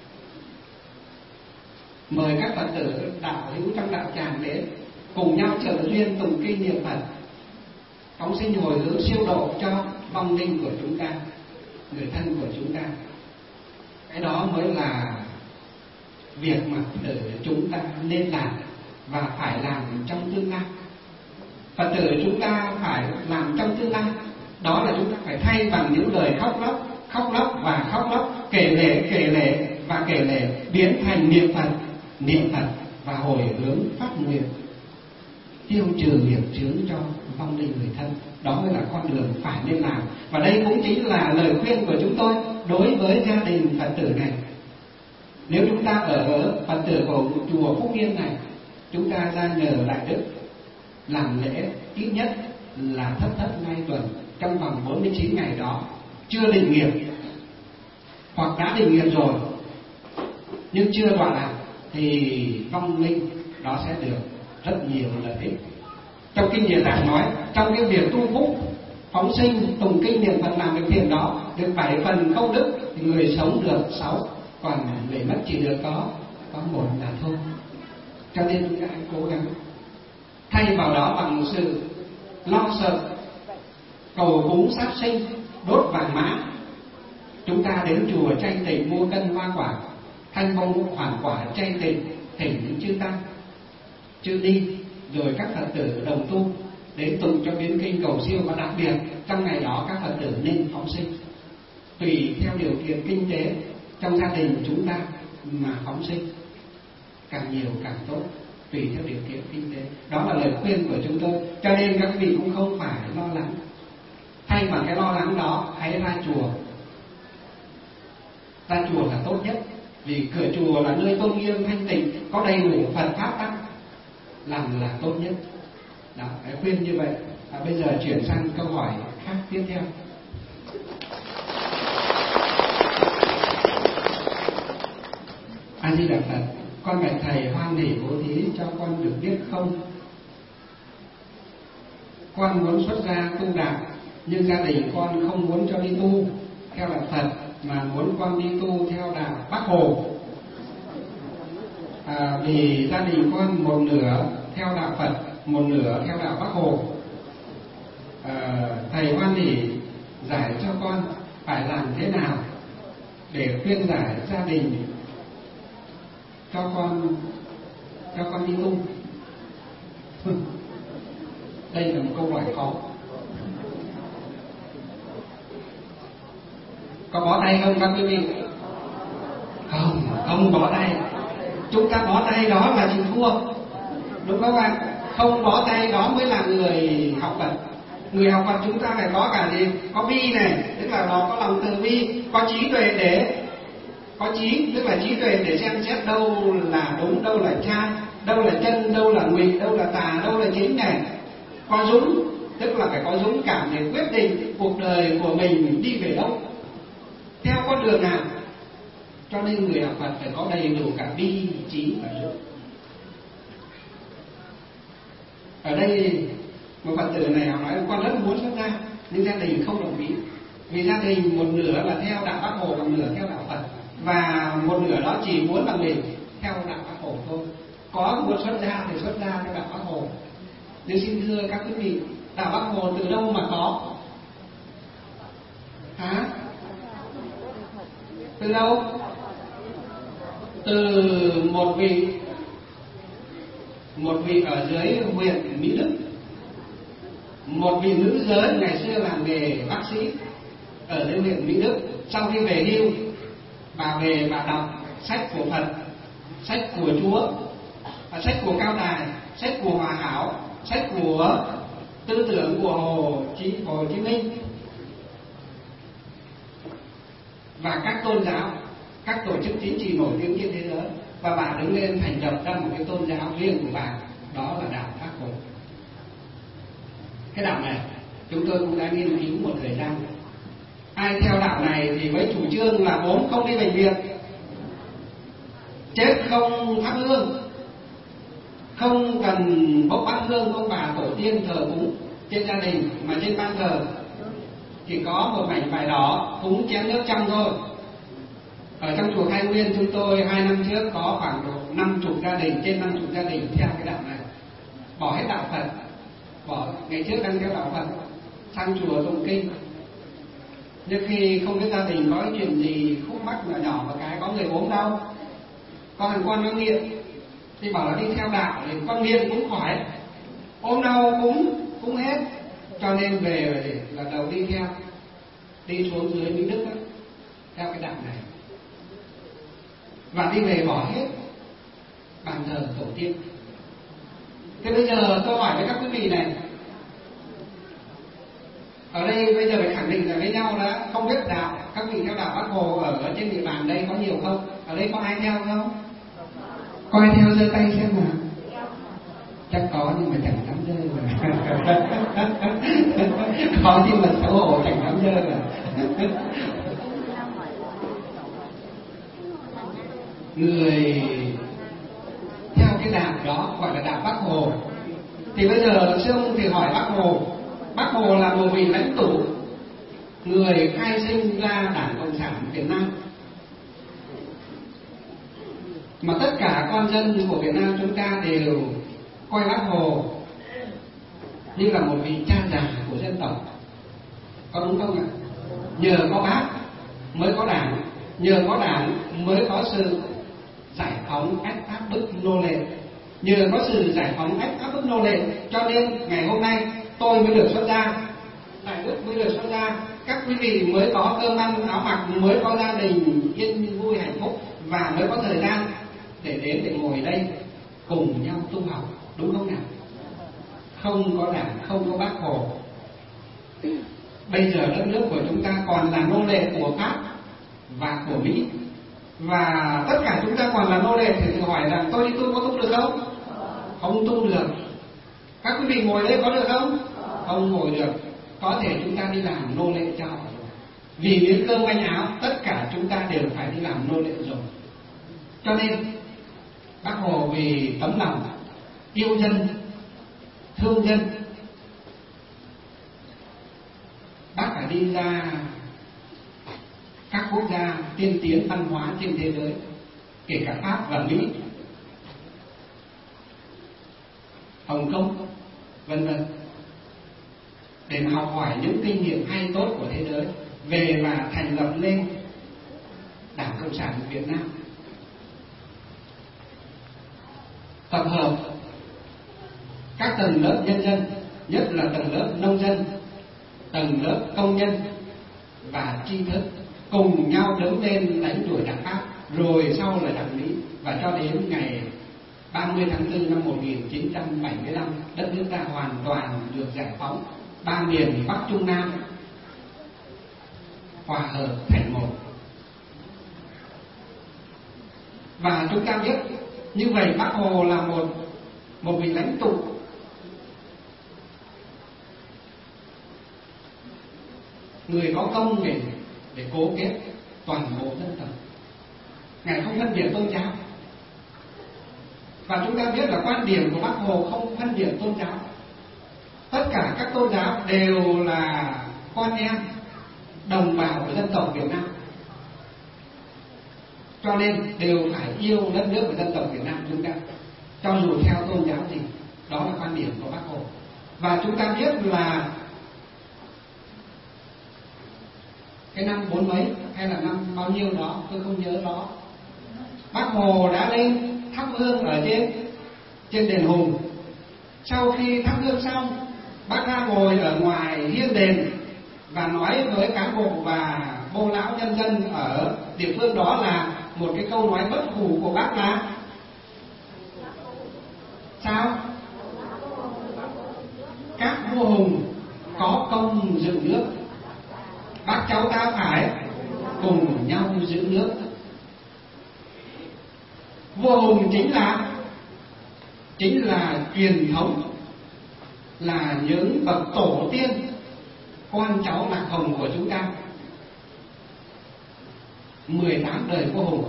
mời các Phật tử đạo hữu trong đạo tràng đến cùng nhau trợ duyên tụng kinh niệm Phật, phóng sinh hồi hướng siêu độ cho vong linh của chúng ta, người thân của chúng ta. Cái đó mới là việc mà Phật tử chúng ta nên làm và phải làm trong tương lai. Phật tử chúng ta phải làm trong tương lai, đó là chúng ta phải thay bằng những lời khóc lóc, khóc lóc và khóc lóc, kể lể, kể lể và kể lể, biến thành niệm Phật, niệm Phật và hồi hướng phát nguyện tiêu trừ nghiệp chướng cho vong linh người thân. Đó mới là con đường phải nên làm. Và đây cũng chính là lời khuyên của chúng tôi đối với gia đình Phật tử này. Nếu chúng ta ở Phật tử của chùa Phúc Yên này, chúng ta ra nhờ Đại Đức làm lễ ít nhất là thất thất ngay tuần trong vòng bốn mươi chín ngày đó chưa định nghiệp, hoặc đã định nghiệp rồi nhưng chưa đọa lạc, thì vong linh đó sẽ được rất nhiều lợi ích. Trong kinh Địa Tạng nói, trong cái việc tu phúc phóng sinh tùng kinh niệm Phật làm việc thiện đó được bảy phần công đức, thì người sống được sáu, còn người mất chỉ được có có một là thôi. Cho nên chúng ta hãy cố gắng thay vào đó bằng sự lo sợ, cầu cúng sát sinh, đốt vàng mã. Chúng ta đến chùa chay tịnh mua cân hoa quả, thanh bông hoàn quả chay tịnh, thỉnh những chư tăng chư ni, rồi các Phật tử đồng tu đến tụng cho biến kinh cầu siêu. Và đặc biệt trong ngày đó các Phật tử nên phóng sinh tùy theo điều kiện kinh tế trong gia đình chúng ta mà phóng sinh, càng nhiều càng tốt, tùy theo điều kiện kinh tế. Đó là lời khuyên của chúng tôi. Cho nên các vị cũng không phải lo lắng, thay bằng cái lo lắng đó hãy ra chùa. Ra chùa là tốt nhất, vì cửa chùa là nơi tôn nghiêm thanh tịnh, có đầy đủ Phật pháp tăng, làm là tốt nhất. Đó, hãy khuyên như vậy. À, bây giờ chuyển sang câu hỏi khác tiếp theo. A Di Đà Phật, con bạch thầy hoan hỉ bố thí cho con được biết không? Con muốn xuất gia tu đạo, nhưng gia đình con không muốn cho đi tu theo đạo Phật, mà muốn con đi tu theo đạo Bắc Hồ. À, vì gia đình con một nửa theo đạo Phật, một nửa theo đạo Bắc Hồ. À, thầy hoan hỉ giải cho con phải làm thế nào để khuyên giải gia đình cho con cho con đi tu. Đây là một câu hỏi khó. Có bó tay không các quý vị? Không, không bó tay. Chúng ta bó tay đó là chịu thua, đúng không ạ? Không bó tay đó mới là người học Phật. Người học Phật chúng ta phải có cả gì? Có bi này, tức là nó có lòng từ bi, có trí tuệ để có trí, tức là trí tuệ để xem xét đâu là đúng, đâu là sai, đâu là chân, đâu là ngụy, đâu là tà, đâu là chính này. Có dũng, tức là phải có dũng cảm để quyết định cuộc đời của mình đi về đâu, theo con đường nào. Cho nên người học Phật phải có đầy đủ cả bi, trí và dũng. Ở đây một Phật tử này họ nói con rất muốn xuất gia nhưng gia đình không đồng ý, vì gia đình một nửa là theo đạo Bắc Hồ, một nửa theo đạo Phật, và một nửa đó chỉ muốn là mình theo đạo Bắc Hồ thôi. Có muốn xuất gia thì xuất gia theo đạo Bắc Hồ. Nhưng xin thưa các quý vị, đạo Bắc Hồ từ đâu mà có? Hả? Từ đâu? Từ một vị một vị ở dưới huyện Mỹ Đức, một vị nữ giới ngày xưa làm nghề bác sĩ ở dưới huyện Mỹ Đức. Sau khi về hưu, bà về bà đọc sách của Phật, sách của Chúa, sách của Cao Đài, sách của Hòa Hảo, sách của tư tưởng của Hồ Chí Hồ Chí Minh và các tôn giáo, các tổ chức chính trị nổi tiếng trên thế giới, và bà đứng lên thành lập ra một cái tôn giáo riêng của bà, đó là đạo Pháp Hồ. Cái đạo này chúng tôi cũng đã nghiên cứu một thời gian. Ai theo đạo này thì với chủ trương là bốn không đi bệnh viện, chết không thắp hương, không cần bốc bát hương ông bà tổ tiên thờ cúng trên gia đình, mà trên ban thờ chỉ có một mảnh vải đỏ cúng chén nước trong thôi. Ở trong chùa Khai Nguyên chúng tôi hai năm trước có khoảng độ năm chục gia đình, trên năm chục gia đình theo cái đạo này, bỏ hết đạo Phật, bỏ ngày trước đang theo đạo Phật, sang chùa tụng kinh. Nhưng khi không biết gia đình có chuyện gì khúc mắc nhỏ nhỏ một cái, có người ốm đau, có thằng con nó nghiện, thì bảo là đi theo đạo thì con nghiện cũng khỏi, ốm đau cũng cũng hết. Cho nên về là đầu đi theo, đi xuống dưới Mỹ Đức đó, theo cái đạo này, và đi về bỏ hết bàn thờ tổ tiên. Thế bây giờ tôi hỏi với các quý vị này, ở đây bây giờ phải khẳng định là với nhau đã không biết đạo, các vị theo đạo Bắc Hồ ở, ở trên địa bàn đây có nhiều không? Ở đây có ai theo không? Có ai theo giơ tay xem nào. Chắc có nhưng mà chẳng dám rơi mà. Có nhưng mà xấu hổ chẳng dám rơi mà. Người theo cái đạp đó gọi là đạp Bác Hồ. Thì bây giờ sư ông thì hỏi Bác Hồ. Bác Hồ là một vị lãnh tụ, người khai sinh ra Đảng Cộng sản Việt Nam, mà tất cả con dân của Việt Nam chúng ta đều coi Bác Hồ như là một vị cha già của dân tộc. Có đúng không ạ? Nhờ có Bác mới có Đảng, nhờ có Đảng mới có sự giải phóng ách áp bức nô lệ, nhờ có sự giải phóng ách áp bức nô lệ cho nên ngày hôm nay tôi mới được xuất gia, Đại Đức mới được xuất gia, các quý vị mới có cơm ăn áo mặc, mới có gia đình yên vui hạnh phúc và mới có thời gian để đến để ngồi đây cùng nhau tu học, đúng không nào? Không có Đảng, không có Bác Hồ, bây giờ đất nước của chúng ta còn là nô lệ của Pháp và của Mỹ, và tất cả chúng ta còn là nô lệ. Thì hỏi rằng tôi đi tu có tu được không? Không tu được. Các quý vị ngồi đây có được không? Không ngồi được. Có thể chúng ta đi làm nô lệ cho họ rồi. Vì miếng cơm manh áo, tất cả chúng ta đều phải đi làm nô lệ rồi. Cho nên Bác Hồ vì tấm lòng yêu dân, thương dân, Bác phải đi ra các quốc gia tiên tiến văn hóa trên thế giới, kể cả Pháp và Mỹ, Hồng Kông, vân vân, để mà học hỏi những kinh nghiệm hay tốt của thế giới về và thành lập nên Đảng Cộng sản Việt Nam, tập hợp các tầng lớp nhân dân, nhất là tầng lớp nông dân, tầng lớp công nhân và tri thức cùng nhau đứng lên đánh đuổi Đảng Pháp, rồi sau là Đảng Mỹ, và cho đến ngày ba mươi tháng tư năm một nghìn chín trăm bảy mươi lăm, đất nước ta hoàn toàn được giải phóng, ba miền Bắc Trung Nam hòa hợp thành một. Và chúng ta biết như vậy, Bác Hồ là một một vị lãnh tụ người có công để để cố kết toàn bộ dân tộc. Ngài không phân biệt tôn giáo, và chúng ta biết là quan điểm của Bác Hồ không phân biệt tôn giáo. Tất cả các tôn giáo đều là con em, đồng bào của dân tộc Việt Nam, cho nên đều phải yêu đất nước của dân tộc Việt Nam chúng ta, cho dù theo tôn giáo gì. Đó là quan điểm của Bác Hồ. Và chúng ta biết là cái năm bốn mấy hay là năm bao nhiêu đó tôi không nhớ đó, Bác Hồ đã lên thắp hương ở trên trên đền Hùng. Sau khi thắp hương xong, Bác ra ngồi ở ngoài hiên đền và nói với cán bộ và bô lão nhân dân ở địa phương đó là một cái câu nói bất hủ của Bác là sao? Các vua hùng có công giữ nước, bác cháu ta phải cùng nhau giữ nước. Vua hùng chính là chính là truyền thống, là những bậc tổ tiên, con cháu Lạc Hồng của chúng ta. mười tám đời vua hùng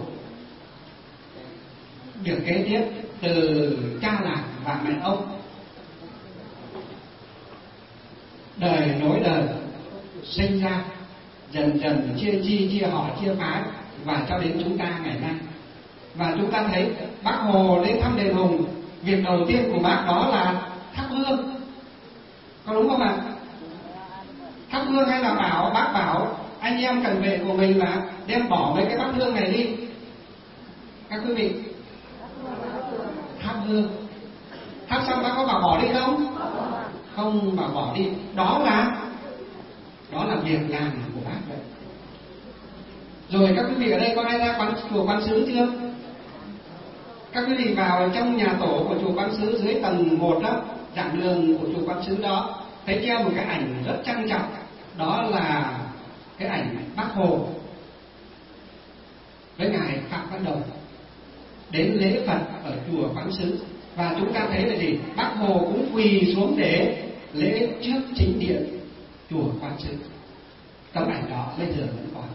được kế tiếp từ cha Lạc và mẹ ông, đời nối đời, sinh ra dần dần chia chi, chia họ, chia phái, và cho đến chúng ta ngày nay. Và chúng ta thấy Bác Hồ lên thăm đền Hùng, việc đầu tiên của Bác đó là thắp hương, có đúng không ạ? Thắp hương hay là bảo Bác bảo anh em cận vệ của mình là đem bỏ mấy cái bát hương này đi. Các quý vị, thắp hương, thắp xong Bác có bảo bỏ đi không? Không bảo bỏ đi. Đó là đó là việc làm của Bác vậy. Rồi các quý vị ở đây có ai ra quán chùa Quán Sứ chưa? Các quý vị vào trong nhà tổ của chùa Quán Sứ dưới tầng một đó, giảng đường của chùa Quán Sứ đó, thấy treo một cái ảnh rất trang trọng. Đó là cái ảnh Bác Hồ với ngài Phạm Văn Đồng đến lễ Phật ở chùa Quán Sứ. Và chúng ta thấy là gì? Bác Hồ cũng quỳ xuống để lễ trước chính điện chùa Quan Sư. Tấm ảnh đó bây giờ vẫn còn.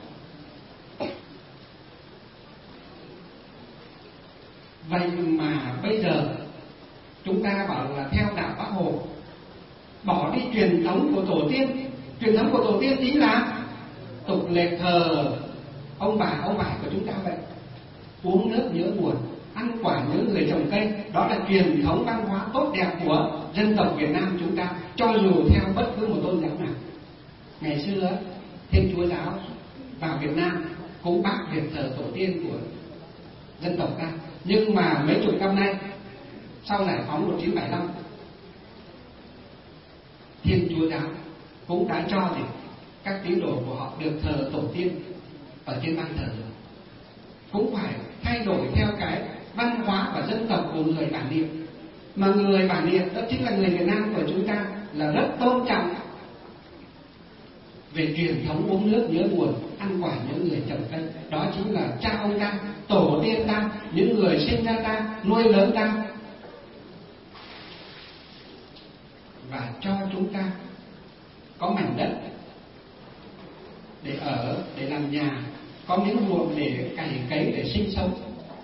Vậy mà bây giờ chúng ta bảo là theo đạo Bác Hồ, bỏ đi truyền thống của tổ tiên. Truyền thống của tổ tiên chính là tục lệ thờ ông bà ông bà của chúng ta vậy. Uống nước nhớ nguồn, ăn quả nhớ người trồng cây, đó là truyền thống văn hóa tốt đẹp của dân tộc Việt Nam chúng ta, cho dù theo bất cứ một tôn giáo nào. Ngày xưa Thiên Chúa giáo vào Việt Nam cũng bác việc thờ tổ tiên của dân tộc ta, nhưng mà mấy chục năm nay, sau giải phóng một nghìn chín trăm bảy mươi lăm, Thiên Chúa giáo cũng đã cho gì các tín đồ của họ được thờ tổ tiên ở trên ban thờ rồi. Cũng phải thay đổi theo cái văn hóa và dân tộc của người bản địa. Mà người bản địa đó chính là người Việt Nam của chúng ta là rất tôn trọng về truyền thống uống nước nhớ nguồn, ăn quả nhớ người trồng cây. Đó chính là cha ông ta, tổ tiên ta, những người sinh ra ta, nuôi lớn ta, và cho chúng ta có mảnh đất để ở, để làm nhà, có miếng ruộng để cày cấy, để sinh sống,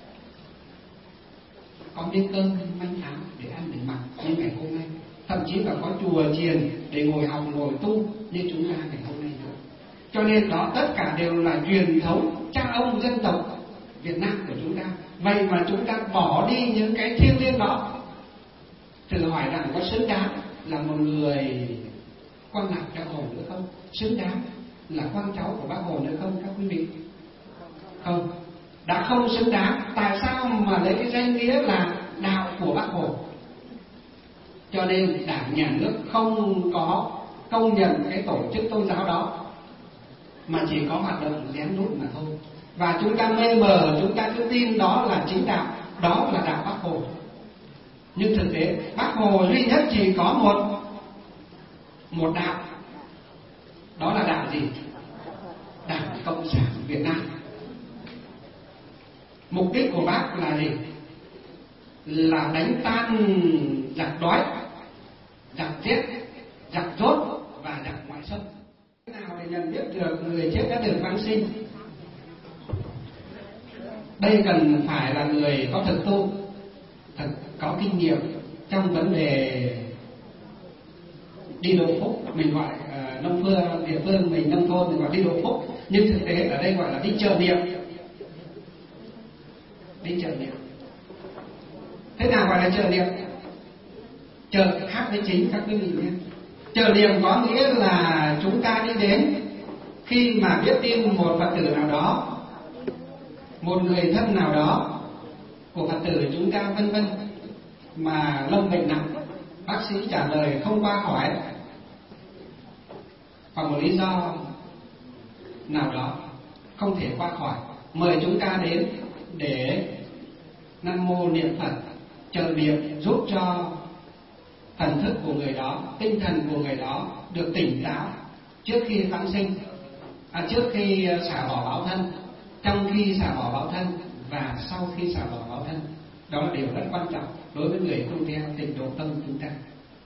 có miếng cơm manh áo để ăn để mặc như ngày hôm nay, thậm chí là có chùa chiền để ngồi học ngồi tu như chúng ta ngày hôm nay nữa. Cho nên đó tất cả đều là truyền thống cha ông dân tộc Việt Nam của chúng ta. Vậy mà chúng ta bỏ đi những cái thiêng liêng đó, thử hỏi rằng có xứng đáng là một người con lạc cha Hồ nữa không? Xứng đáng là con cháu của Bác Hồ nữa không các quý vị? Không, đã không xứng đáng. Tại sao mà lấy cái danh nghĩa là đạo của Bác Hồ? Cho nên Đảng nhà nước không có công nhận cái tổ chức tôn giáo đó, mà chỉ có hoạt động lén lút mà thôi. Và chúng ta mê mờ, chúng ta cứ tin đó là chính đạo, đó là đạo Bác Hồ. Nhưng thực tế Bác Hồ duy nhất chỉ có một một đạo, đó là đạo gì? Đảng Cộng sản Việt Nam. Mục đích của Bác là gì? Là đánh tan giặc đói, giặc giết, giặc rốt và giặc ngoại xâm. Thế nào để nhận biết được người chết đã được vãng sinh? Đây cần phải là người có thực tu, thật có kinh nghiệm trong vấn đề đi độ phúc. Mình gọi uh, nông phương địa phương mình nông thôn mình gọi đi độ phúc, nhưng thực tế ở đây gọi là đi trợ niệm. Đi trợ niệm. Thế nào gọi là trợ niệm? Trợ khác với chính các quý vị nhé. Trợ niệm có nghĩa là chúng ta đi đến khi mà biết tin một Phật tử nào đó, một người thân nào đó của Phật tử chúng ta vân vân mà lâm bệnh nặng, bác sĩ trả lời không qua khỏi, hoặc một lý do nào đó không thể qua khỏi, mời chúng ta đến để Nam Mô niệm Phật, trợ niệm giúp cho thần thức của người đó, tinh thần của người đó được tỉnh táo trước khi vãng sinh, à, trước khi xả bỏ báo thân, trong khi xả bỏ báo thân và sau khi xả bỏ báo thân. Đó là điều rất quan trọng đối với người tu theo tịnh độ tông chúng ta.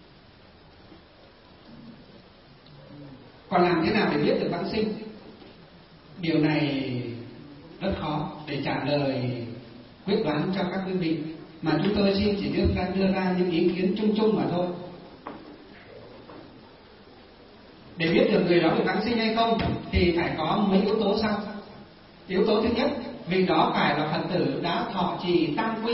Còn làm thế nào để biết được vãng sinh? Điều này rất khó để trả lời quyết đoán cho các quý vị, mà chúng tôi xin chỉ đưa ra đưa ra những ý kiến chung chung mà thôi. Để biết được người đó được vãng sinh hay không thì phải có mấy yếu tố sau. Yếu tố thứ nhất, vì đó phải là Phật tử đã thọ trì tam quy,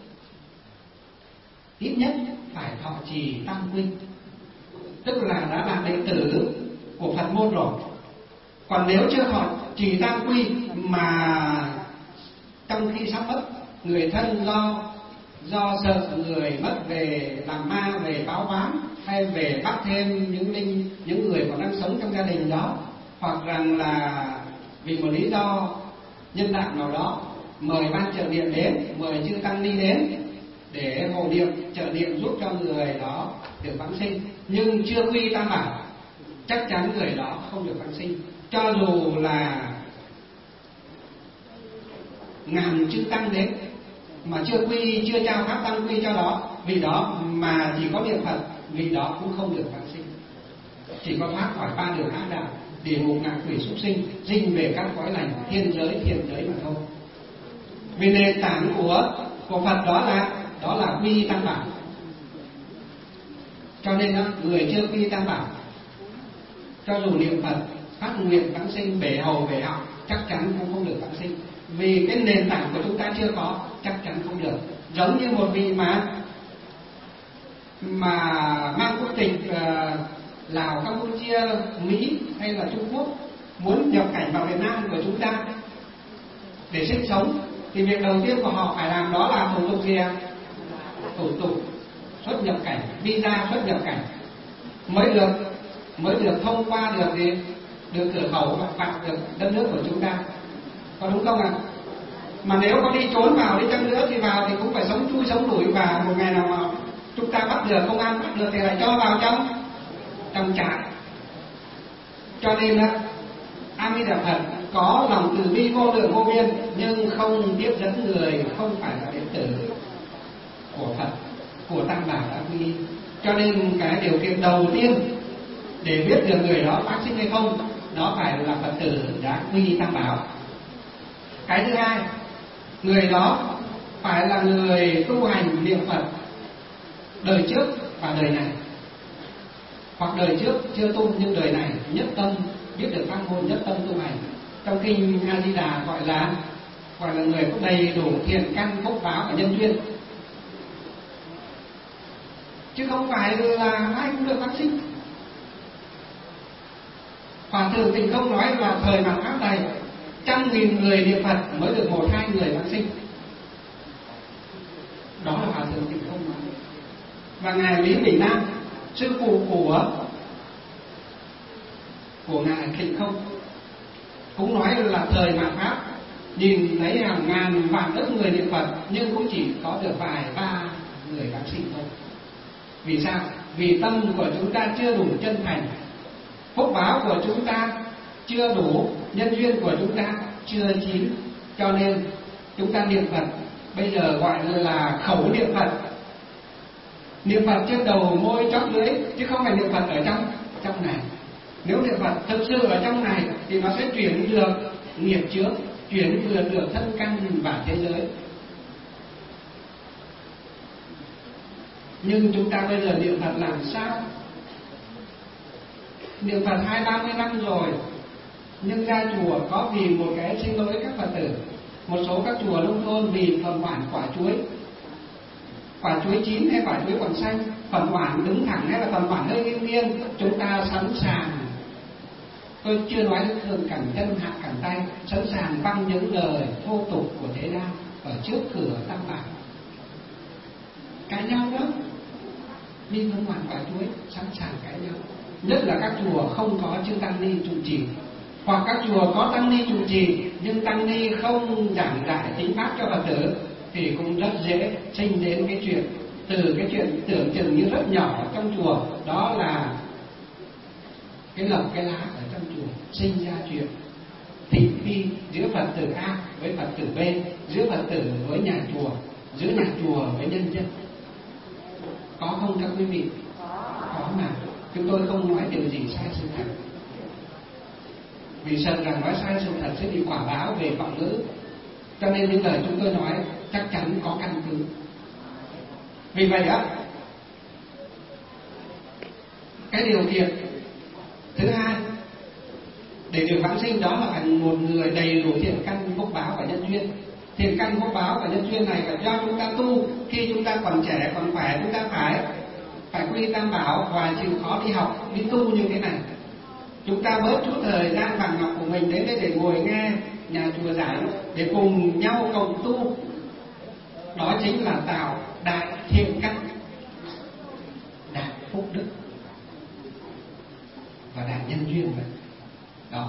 ít nhất phải thọ trì tam quy, tức là đã là đệ tử của Phật môn rồi. Còn nếu chưa thọ trì tam quy mà trong khi sắp mất, người thân do do sợ người mất về làm ma, về báo oán, hay về bắt thêm những linh những người còn đang sống trong gia đình đó, hoặc rằng là vì một lý do nhân đạo nào đó, mời ban trợ niệm đến, mời chư tăng ni đến để hộ niệm trợ niệm giúp cho người đó được vãng sinh, nhưng chưa quy tam bảo, chắc chắn người đó không được vãng sinh. Cho dù là ngàn chư tăng đến mà chưa quy, chưa trao pháp tăng quy cho đó, vì đó mà chỉ có niệm Phật, vì đó cũng không được vãng sinh, chỉ có thoát khỏi ba đường ác đạo, địa ngục, ngạ quỷ, súc sinh, dinh về các cõi lành, thiên giới, thiền giới mà thôi. Vì nền tảng của của Phật đó là đó là quy tam bảo. Cho nên đó, người chưa quy tam bảo, cho dù niệm Phật phát nguyện vãng sinh bể hầu bể học, chắc chắn cũng không được vãng sinh, vì cái nền tảng của chúng ta chưa có, chắc chắn không được. Giống như một vị mà mà mang quốc tịch uh, Lào, Campuchia, Mỹ hay là Trung Quốc muốn nhập cảnh vào Việt Nam của chúng ta để sinh sống, thì việc đầu tiên của họ phải làm đó là thủ tục gì ạ? Thủ tục xuất nhập cảnh, visa xuất nhập cảnh mới được mới được thông qua được gì được cửa khẩu và vào được đất nước của chúng ta, có đúng không ạ? Mà nếu có đi trốn vào đi chăng nữa thì vào thì cũng phải sống chui sống đuổi, và một ngày nào mà chúng ta bắt được, công an bắt được thì lại cho vào trong trong trại. Cho nên đó, A Di Đà Phật có lòng từ bi vô lượng vô biên, nhưng không tiếp dẫn người không phải là đệ tử của Phật, của Tam Bảo đã quy. Cho nên cái điều kiện đầu tiên để biết được người đó phát sinh hay không, đó phải là Phật tử đã quy Tam Bảo. Cái thứ hai, người đó phải là người tu hành niệm Phật đời trước và đời này, hoặc đời trước chưa tu nhưng đời này nhất tâm biết được pháp môn, nhất tâm tu hành. Trong kinh A Di Đà gọi là gọi là người có đầy đủ thiện căn, phúc báo và nhân duyên, chứ không phải là ai cũng được vãng sinh. Hòa thượng Tịnh Không nói là thời mạt Pháp này trăm nghìn người niệm Phật mới được một hai người vãng sinh. Đó là Hòa thượng Tịnh Không nói. Và ngài Lý Bình Nam, sư phụ của của ngài Tịnh Không, cũng nói là thời mạt Pháp nhìn thấy hàng ngàn vạn ức người niệm Phật nhưng cũng chỉ có được vài ba người vãng sinh thôi. Vì sao? Vì tâm của chúng ta chưa đủ chân thành, phúc báo của chúng ta chưa đủ, nhân duyên của chúng ta chưa chín, cho nên chúng ta niệm Phật bây giờ gọi là khẩu niệm Phật, niệm Phật trên đầu môi chóp lưỡi, chứ không phải niệm Phật ở trong trong này. Nếu niệm Phật thực sự ở trong này thì nó sẽ chuyển được nghiệp chướng, chuyển vượt được thân căn và thế giới. Nhưng chúng ta bây giờ niệm Phật làm sao? Niệm Phật hai ba mươi năm rồi, nhưng ra chùa có vì một cái, xin lỗi các Phật tử, một số các chùa nông thôn vì phẩm quản quả chuối, quả chuối chín hay quả chuối còn xanh, phẩm quản đứng thẳng hay là phẩm quản hơi nghiêng nghiêng, chúng ta sẵn sàng, tôi chưa nói đến thường cẳng chân hạ cẳng tay, sẵn sàng văng những lời thô tục của thế gian ở trước cửa Tam Bảo, cãi nhau đó, đi phẩm quản quả chuối sẵn sàng cãi nhau. Nhất là các chùa không có chư tăng ni trụ trì, hoặc các chùa có tăng ni trụ trì nhưng tăng ni không giảng giải tính pháp cho Phật tử, thì cũng rất dễ sinh đến cái chuyện, từ cái chuyện tưởng chừng như rất nhỏ trong chùa, đó là cái lộc cái lá ở trong chùa, sinh ra chuyện thị phi giữa Phật tử A với Phật tử B, giữa Phật tử với nhà chùa, giữa nhà chùa với nhân dân. Có không các quý vị? Có mà. Chúng tôi không nói điều gì sai sự thật, vì sợ rằng nói sai sự thật sẽ bị quả báo về vọng ngữ, cho nên những lời chúng tôi nói chắc chắn có căn cứ. Vì vậy đó, cái điều kiện thứ hai để được vãng sinh đó là phải một người đầy đủ thiện căn, phúc báo và nhân duyên. Thiện căn, phúc báo và nhân duyên này phải do chúng ta tu khi chúng ta còn trẻ còn khỏe, chúng ta phải phải quy Tam Bảo và chịu khó đi học, đi tu như thế này. Chúng ta bớt chút thời gian vàng ngọc của mình đến đây để ngồi nghe nhà chùa giảng, để cùng nhau cộng tu. Đó chính là tạo đại thiện căn, đại phúc đức và đại nhân duyên vậy. Đó.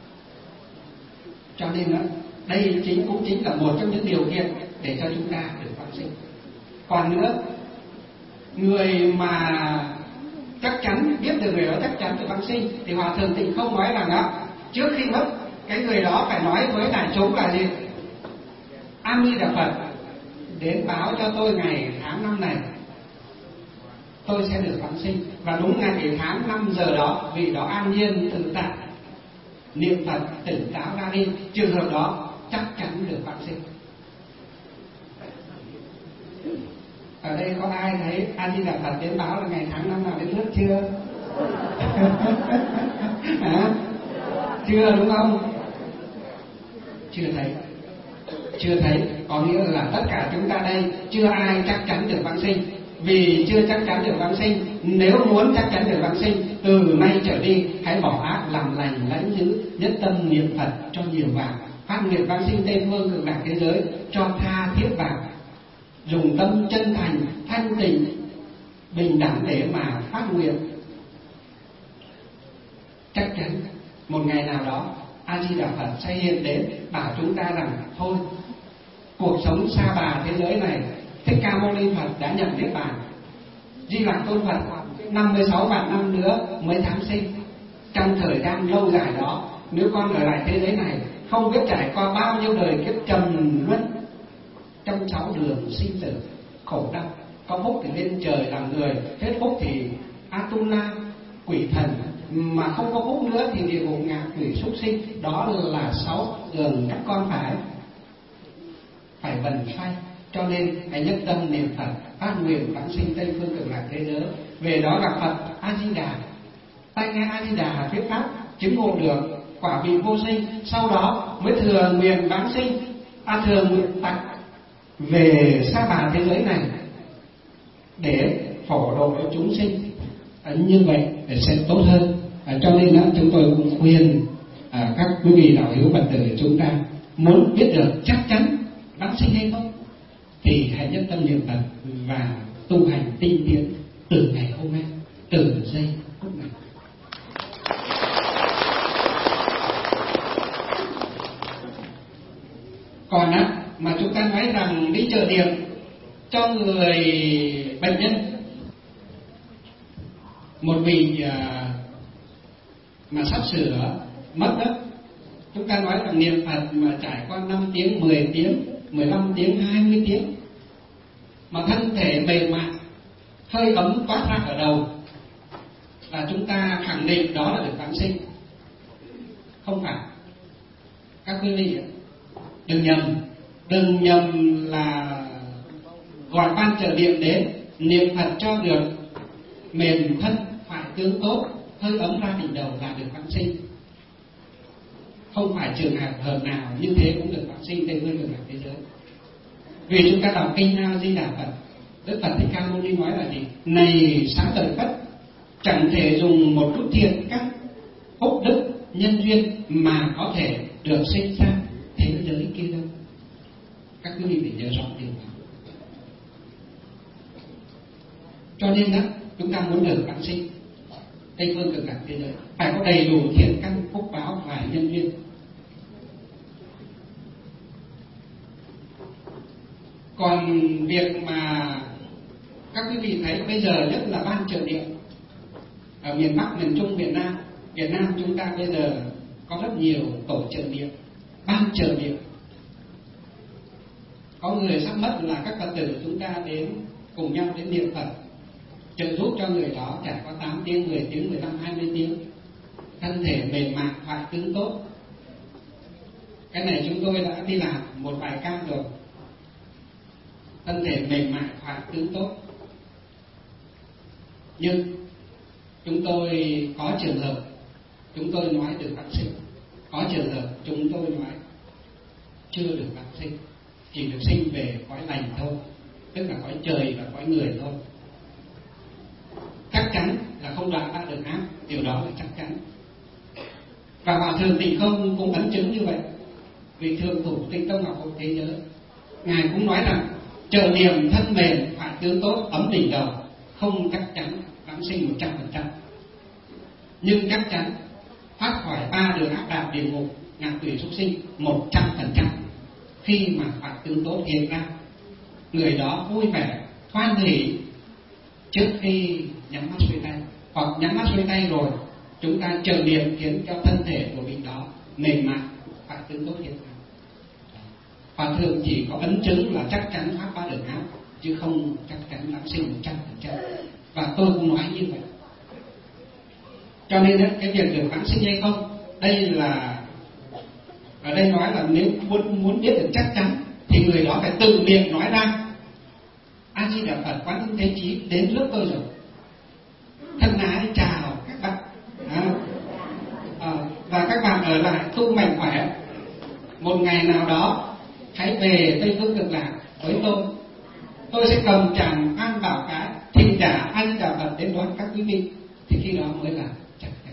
Cho nên đó, đây chính cũng chính là một trong những điều kiện để cho chúng ta được vãng sinh. Còn nữa, người mà chắc chắn biết được người đó chắc chắn được vãng sinh thì Hòa thượng Tịnh Không nói rằng đó, trước khi mất cái người đó phải nói với đại chúng là gì? A Di Đà Phật, đến báo cho tôi ngày tháng năm này, tôi sẽ được vãng sinh. Và đúng ngày tháng năm giờ đó, vị đó an nhiên tự tại, niệm Phật tỉnh táo ra đi, trường hợp đó chắc chắn được vãng sinh. Ở đây có ai thấy A Di Đà Phật đến báo là ngày tháng năm nào đến nước chưa? Hả? Chưa đúng không? Chưa thấy. Chưa thấy, có nghĩa là tất cả chúng ta đây chưa ai chắc chắn được vãng sinh. Vì chưa chắc chắn được vãng sinh, nếu muốn chắc chắn được vãng sinh, từ nay trở đi hãy bỏ ác làm lành, lãnh giữ, nhất tâm niệm Phật cho nhiều vào, phát nguyện vãng sinh Tây phương cực lạc thế giới cho tha thiết vào, dùng tâm chân thành, thanh tịnh, bình đẳng để mà phát nguyện. Chắc chắn một ngày nào đó A Di Đà Phật sẽ hiện đến bảo chúng ta rằng thôi, cuộc sống sa bà thế giới này, Thích Ca Mâu Ni Phật đã nhập niết bàn, Di Lặc Tôn Phật năm mươi sáu vạn năm nữa mới thám sinh. Trong thời gian lâu dài đó, nếu con ở lại thế giới này, không biết trải qua bao nhiêu đời kiếp trầm luân trong sáu đường sinh tử khổ đau. Có phúc thì lên trời làm người, hết phúc thì Atula quỷ thần, mà không có phúc nữa thì địa ngục ngạ quỷ súc sinh. Đó là sáu đường các con phải phải bần xoay. Cho nên hãy nhất tâm niệm Phật, phát nguyện vãng sinh Tây phương cực lạc thế giới. Về đó gặp Phật A Di Đà, tai nghe A Di Đà thuyết pháp, chứng ngộ được quả vị vô sinh, sau đó mới thừa nguyện vãng sinh, a thừa nguyện tặng về sa bà thế giới này để phổ độ cho chúng sinh. À, như vậy để sẽ tốt hơn. À, cho nên đó, chúng tôi cũng khuyên à, các quý vị đạo hữu Phật tử của chúng ta muốn biết được chắc chắn vãng sinh hay không thì hãy nhất tâm niệm Phật và tu hành tinh tiến từ ngày hôm nay, từ giây phút này. Còn á, mà chúng ta nói rằng đi chợ điệp cho người bệnh nhân, một vị à, mà sắp sửa mất đó, chúng ta nói rằng niệm Phật mà trải qua năm tiếng, mười tiếng, mười lăm tiếng, hai mươi tiếng mà thân thể mềm mại, hơi ấm toát ra ở đầu, là chúng ta khẳng định đó là được vãng sinh. Không phải. Các quý vị đừng nhầm, đừng nhầm là gọi ban trợ niệm đến niệm Phật cho được mềm thân, phải tướng tốt, hơi ấm ra đỉnh đầu là được vãng sinh. Không phải trường hợp hợp nào như thế cũng được vãng sinh Tây phương cực lạc thế giới. Vì chúng ta đọc kinh A Di Đà Phật, Đức Phật Thích Ca Mâu Ni nói là gì? Này sáng lợi Phất, chẳng thể dùng một chút thiện các phúc đức nhân duyên mà có thể được sinh ra thế giới kia đâu. Các quý vị phải nhớ rõ điều đó. Cho nên đó, chúng ta muốn được vãng sinh Tây phương cực lạc thế giới phải có đầy đủ thiện căn phúc báo và nhân duyên. Còn việc mà các quý vị thấy bây giờ nhất là ban trợ niệm ở miền Bắc, miền Trung, Việt Nam, Việt Nam chúng ta bây giờ có rất nhiều tổ trợ niệm, ban trợ niệm. Có người sắp mất là các Phật tử chúng ta đến cùng nhau đến niệm Phật, trợ giúp cho người đó trải qua tám tiếng, mười tiếng, mười lăm, hai mươi tiếng, thân thể mềm mại, thoại tướng tốt. Cái này chúng tôi đã đi làm một vài ca rồi, thân thể mềm mại, thoại tướng tốt. Nhưng chúng tôi có trường hợp chúng tôi nói được vãng sinh, có trường hợp chúng tôi nói chưa được vãng sinh, chỉ được sinh về cõi lành thôi, tức là cõi trời và cõi người thôi. Chắc chắn là không đoạn ra được ác, điều đó là chắc chắn. Và Hòa Thượng Tịnh Không cũng ấn chứng như vậy. Vị Thượng Thủ Tịnh Tông Học Hội Thế Giới, Ngài cũng nói rằng trợ niệm thân mềm, phải tướng tốt, ấm đỉnh đầu, không chắc chắn vãng sinh một trăm phần trăm, nhưng chắc chắn thoát khỏi ba đường ác đạo địa ngục, ngạ quỷ súc sinh một trăm phần trăm. Khi mà phải tướng tốt hiện ra, người đó vui vẻ, hoan hỉ trước khi nhắm mắt xuôi tay, hoặc nhắm mắt xuôi tay rồi chúng ta trợ niệm khiến cho thân thể của vị đó mềm mại, phải tướng tốt hiện ra. Hòa thượng chỉ có ấn chứng là chắc chắn pháp ba đường ác, chứ không chắc chắn vãng sinh một trăm phần trăm. Và tôi cũng nói như vậy. Cho nên cái việc được vãng sinh hay không, đây là ở đây nói là nếu muốn muốn biết được chắc chắn thì người đó phải tự miệng nói ra: A Di Đà Phật, Quán Thế Chí đến lúc tôi rồi. Thân ái chào các bạn. À, à, và các bạn ở lại tu mạnh khỏe. Một ngày nào đó hãy về Tây Phương Cực Lạc với tôi. Tôi sẽ cầm tràng an bảo cái thì trả A Di Đà Phật đến đón các quý vị. Thì khi đó mới là chắc chắn.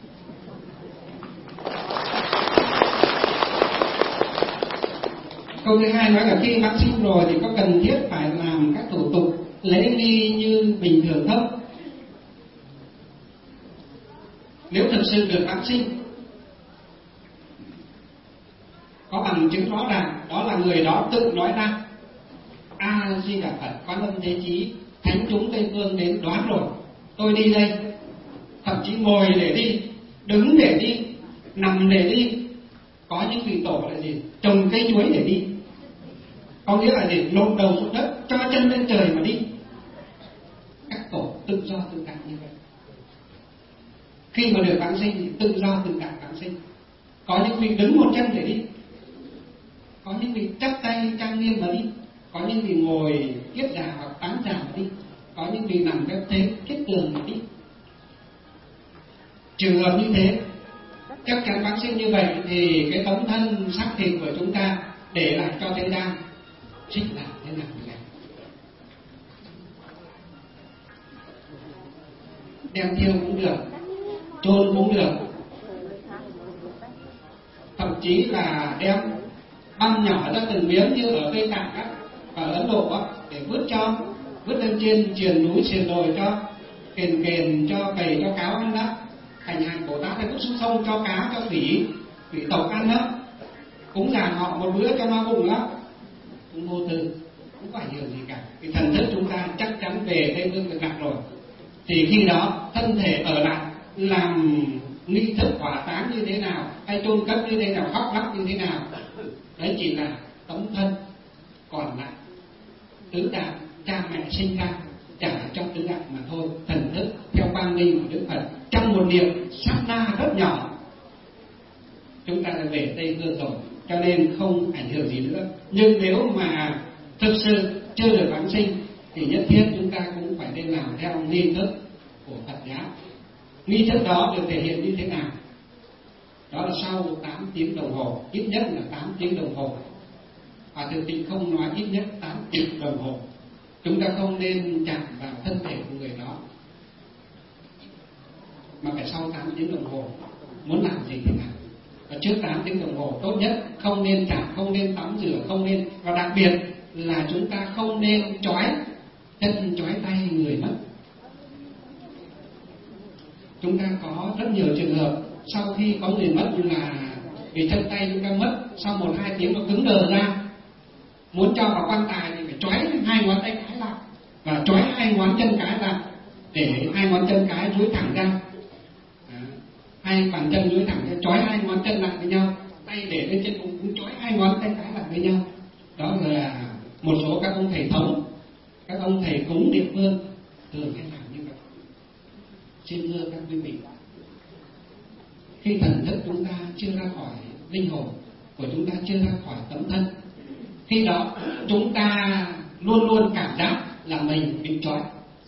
Câu thứ hai nói là khi vãng sinh rồi thì có cần thiết phải làm các thủ tục lễ nghi như bình thường không? Nếu thực sự được vãng sinh, có bằng chứng rõ ràng, đó là người đó tự nói ra: A Di Đà Phật, Quan Âm Thế Chí, thánh chúng Tây Phương đến đoán rồi, tôi đi đây. Thậm chí ngồi để đi, đứng để đi, nằm để đi. Có những vị tổ là gì? Trồng cây chuối để đi. Có nghĩa là để lột đầu xuống đất, cho chân lên trời mà đi. Các tổ tự do tự tại như vậy. Khi mà được vãng sinh thì tự do tự tại vãng sinh. Có những vị đứng một chân để đi, có những vị chắp tay trang nghiêm mà đi, có những vị ngồi kiết già hoặc tán già mà đi, có những vị nằm phép thế kiết tường mà đi. Trường hợp như thế, chắc chắn vãng sinh như vậy thì cái tấm thân xác thịt của chúng ta để lại cho thế gian trích làm thế nào thì làm, đem thiêu cũng được, chôn cũng được, thậm chí là đem băm nhỏ ra từng miếng như ở Tây Tạng á, và ở Ấn Độ á, để vứt cho, vứt lên trên triền núi triền đồi cho, kền kền cho cầy cho cáo ăn đó. Hành hành Bồ Tát hay vứt xuống sông cho cá cho thủy thủy tộc ăn đó, cúng dường họ một bữa cho no bụng đó, cũng vô tư, không có ảnh hưởng gì cả. Vì thần thức chúng ta chắc chắn về Tây Phương Cực Lạc rồi, thì khi đó thân thể ở lại làm nghi thức hỏa táng như thế nào, hay chôn cất như thế nào, khóc lóc như thế nào, đấy chỉ là tấm thân. Còn lại tứ đại cha mẹ sinh ra trả cho tứ đại mà thôi. Thần thức theo quang minh của Đức Phật trong một niệm sát na rất nhỏ chúng ta đã về Tây Phương rồi, cho nên không ảnh hưởng gì nữa. Nhưng nếu mà thực sự chưa được vãng sinh thì nhất thiết chúng ta cũng phải nên làm theo nghi thức của Phật giáo. Nghi thức đó được thể hiện như thế nào? Đó là sau tám tiếng đồng hồ, ít nhất là tám tiếng đồng hồ. Hòa Thượng Tịnh không nói ít nhất tám tiếng đồng hồ. Chúng ta không nên chạm vào thân thể của người đó, mà phải sau tám tiếng đồng hồ. Muốn làm gì thì làm. Và trước tám tiếng đồng hồ tốt nhất không nên chạm, không nên tắm rửa, không nên, và đặc biệt là chúng ta không nên trói chân trói tay người mất. Chúng ta có rất nhiều trường hợp sau khi có người mất là vì chân tay chúng ta mất, sau một hai tiếng nó cứng đờ ra, muốn cho vào quan tài thì phải trói hai ngón tay cái lại và trói hai ngón chân cái ra, để hai ngón chân cái duỗi thẳng ra, hai bàn chân duỗi thẳng ra, trói hai ngón chân lại với nhau, tay để lên trên bụng cũng trói hai ngón tay cái lại với nhau. Đó là một số các ông thầy thống, các ông thầy cúng địa phương thường hay làm như vậy. Xin thưa các quý vị, khi thần thức chúng ta chưa ra khỏi linh hồn của chúng ta, chưa ra khỏi tấm thân, khi đó chúng ta luôn luôn cảm giác là mình bị trói.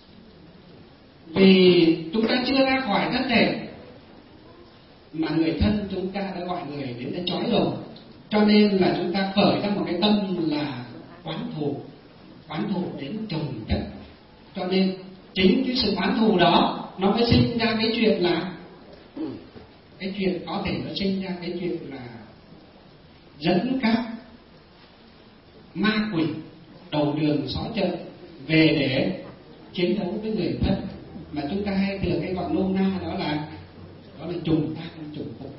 Vì chúng ta chưa ra khỏi thân thể mà người thân chúng ta đã gọi người đến để trói rồi, cho nên là chúng ta khởi ra một cái tâm là oán thù, oán thù đến chồng chất. Cho nên chính cái sự oán thù đó nó mới sinh ra cái chuyện là cái chuyện có thể nó sinh ra cái chuyện là dẫn các ma quỷ đầu đường xó chợ về để chiến đấu với người thân, mà chúng ta hay thường hay gọi nôm na đó là đó là trùng tan trùng phục.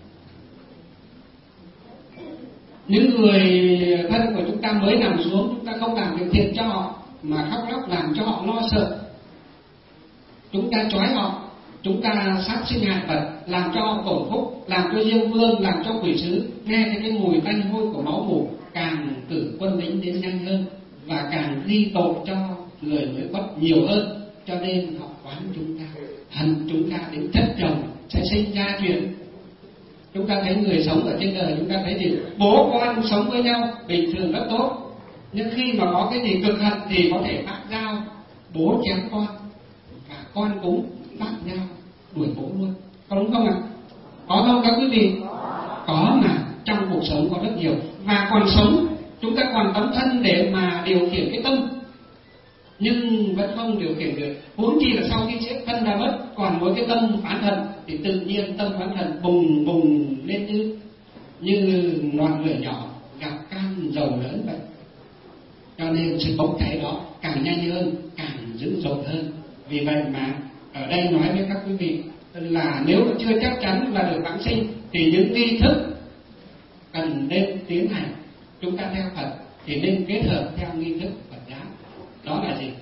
Những người thân của chúng ta mới nằm xuống, chúng ta không làm việc thiện cho họ mà khóc lóc làm cho họ lo sợ, chúng ta trói họ, chúng ta sát sinh hại vật, làm cho tổ phúc, làm cho diêm vương, làm cho quỷ sứ nghe thấy cái mùi tanh hôi của máu mủ, càng cử quân lính đến nhanh hơn và càng ghi tội cho người mới quất nhiều hơn. Cho nên họ oán chúng ta, hận chúng ta đến chất chồng, sẽ sinh ra chuyện. Chúng ta thấy người sống ở trên đời, chúng ta thấy gì bố con sống với nhau bình thường rất tốt, nhưng khi mà có cái gì cực hận thì có thể bắt dao bố chém con, và con cũng bắt nhau đuổi bố luôn, có đúng không ạ? Có không các quý vị? Có, mà trong cuộc sống có rất nhiều. Và còn sống, chúng ta còn tấm thân để mà điều khiển cái tâm, nhưng vẫn không điều khiển được. Huống chi là sau khi chết thân đã mất, còn mỗi cái tâm phán thần thì tự nhiên tâm phán thần bùng bùng lên như như ngọn lửa nhỏ gặp can dầu lớn vậy. Cho nên sự bốc cháy đó càng nhanh hơn, càng dữ dội hơn. Vì vậy mà ở đây nói với các quý vị là nếu chưa chắc chắn là được vãng sinh thì những nghi thức cần nên tiến hành, chúng ta theo Phật thì nên kết hợp theo nghi thức Phật giáo. Đó là gì?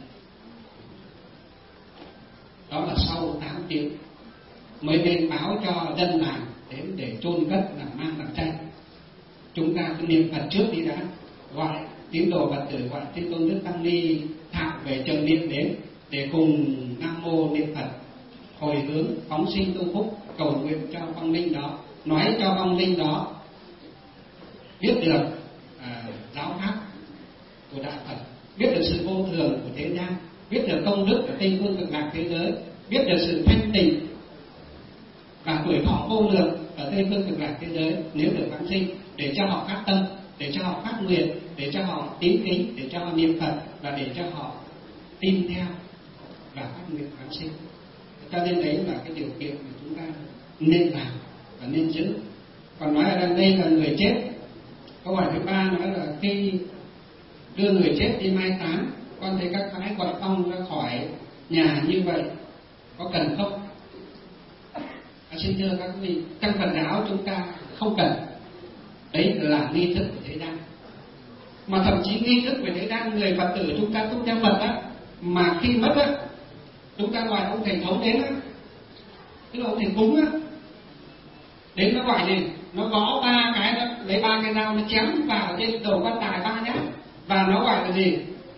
Đó là sau tám tiếng mới nên báo cho dân làng đến để chôn cất làm mang làm chay. Chúng ta cứ niệm Phật trước đi đã, gọi tín đồ Phật tử, gọi Thế Tôn Đức Tăng Ni Thạo về chợ niệm đến để cùng Nam Mô niệm Phật, hồi hướng phóng sinh tu phúc, cầu nguyện cho vong linh đó, nói cho vong linh đó biết được à, giáo pháp của đạo Phật, biết được sự vô thường của thế gian, biết được công đức của Tây Phương Cực Lạc thế giới, biết được sự thanh tịnh và tuổi thọ vô lượng ở Tây Phương Cực Lạc thế giới nếu được vãng sinh, để cho họ phát tâm, để cho họ phát nguyện, để cho họ tín kính, để cho họ niệm Phật và để cho họ tin theo và phát nguyện vãng sinh. Cho nên đấy là cái điều kiện mà chúng ta nên làm và nên giữ. Còn nói ở đây là người chết, câu hỏi thứ ba nói là khi đưa người chết đi mai táng, con thấy các phái gọi ông ra khỏi nhà như vậy có cần không? À, xin thưa các vị, trong Phật giáo chúng ta không cần. Đấy là nghi thức của thế gian. Mà thậm chí nghi thức về thế gian, người Phật tử chúng ta tu theo Phật á, mà khi mất á, chúng ta gọi ông thầy thống đến á, tức là ông thầy cúng á, đến nó gọi gì? Nó gõ ba cái đó, lấy ba cái dao nó chém vào trên đầu quan tài ba nhát, và nó gọi là gì?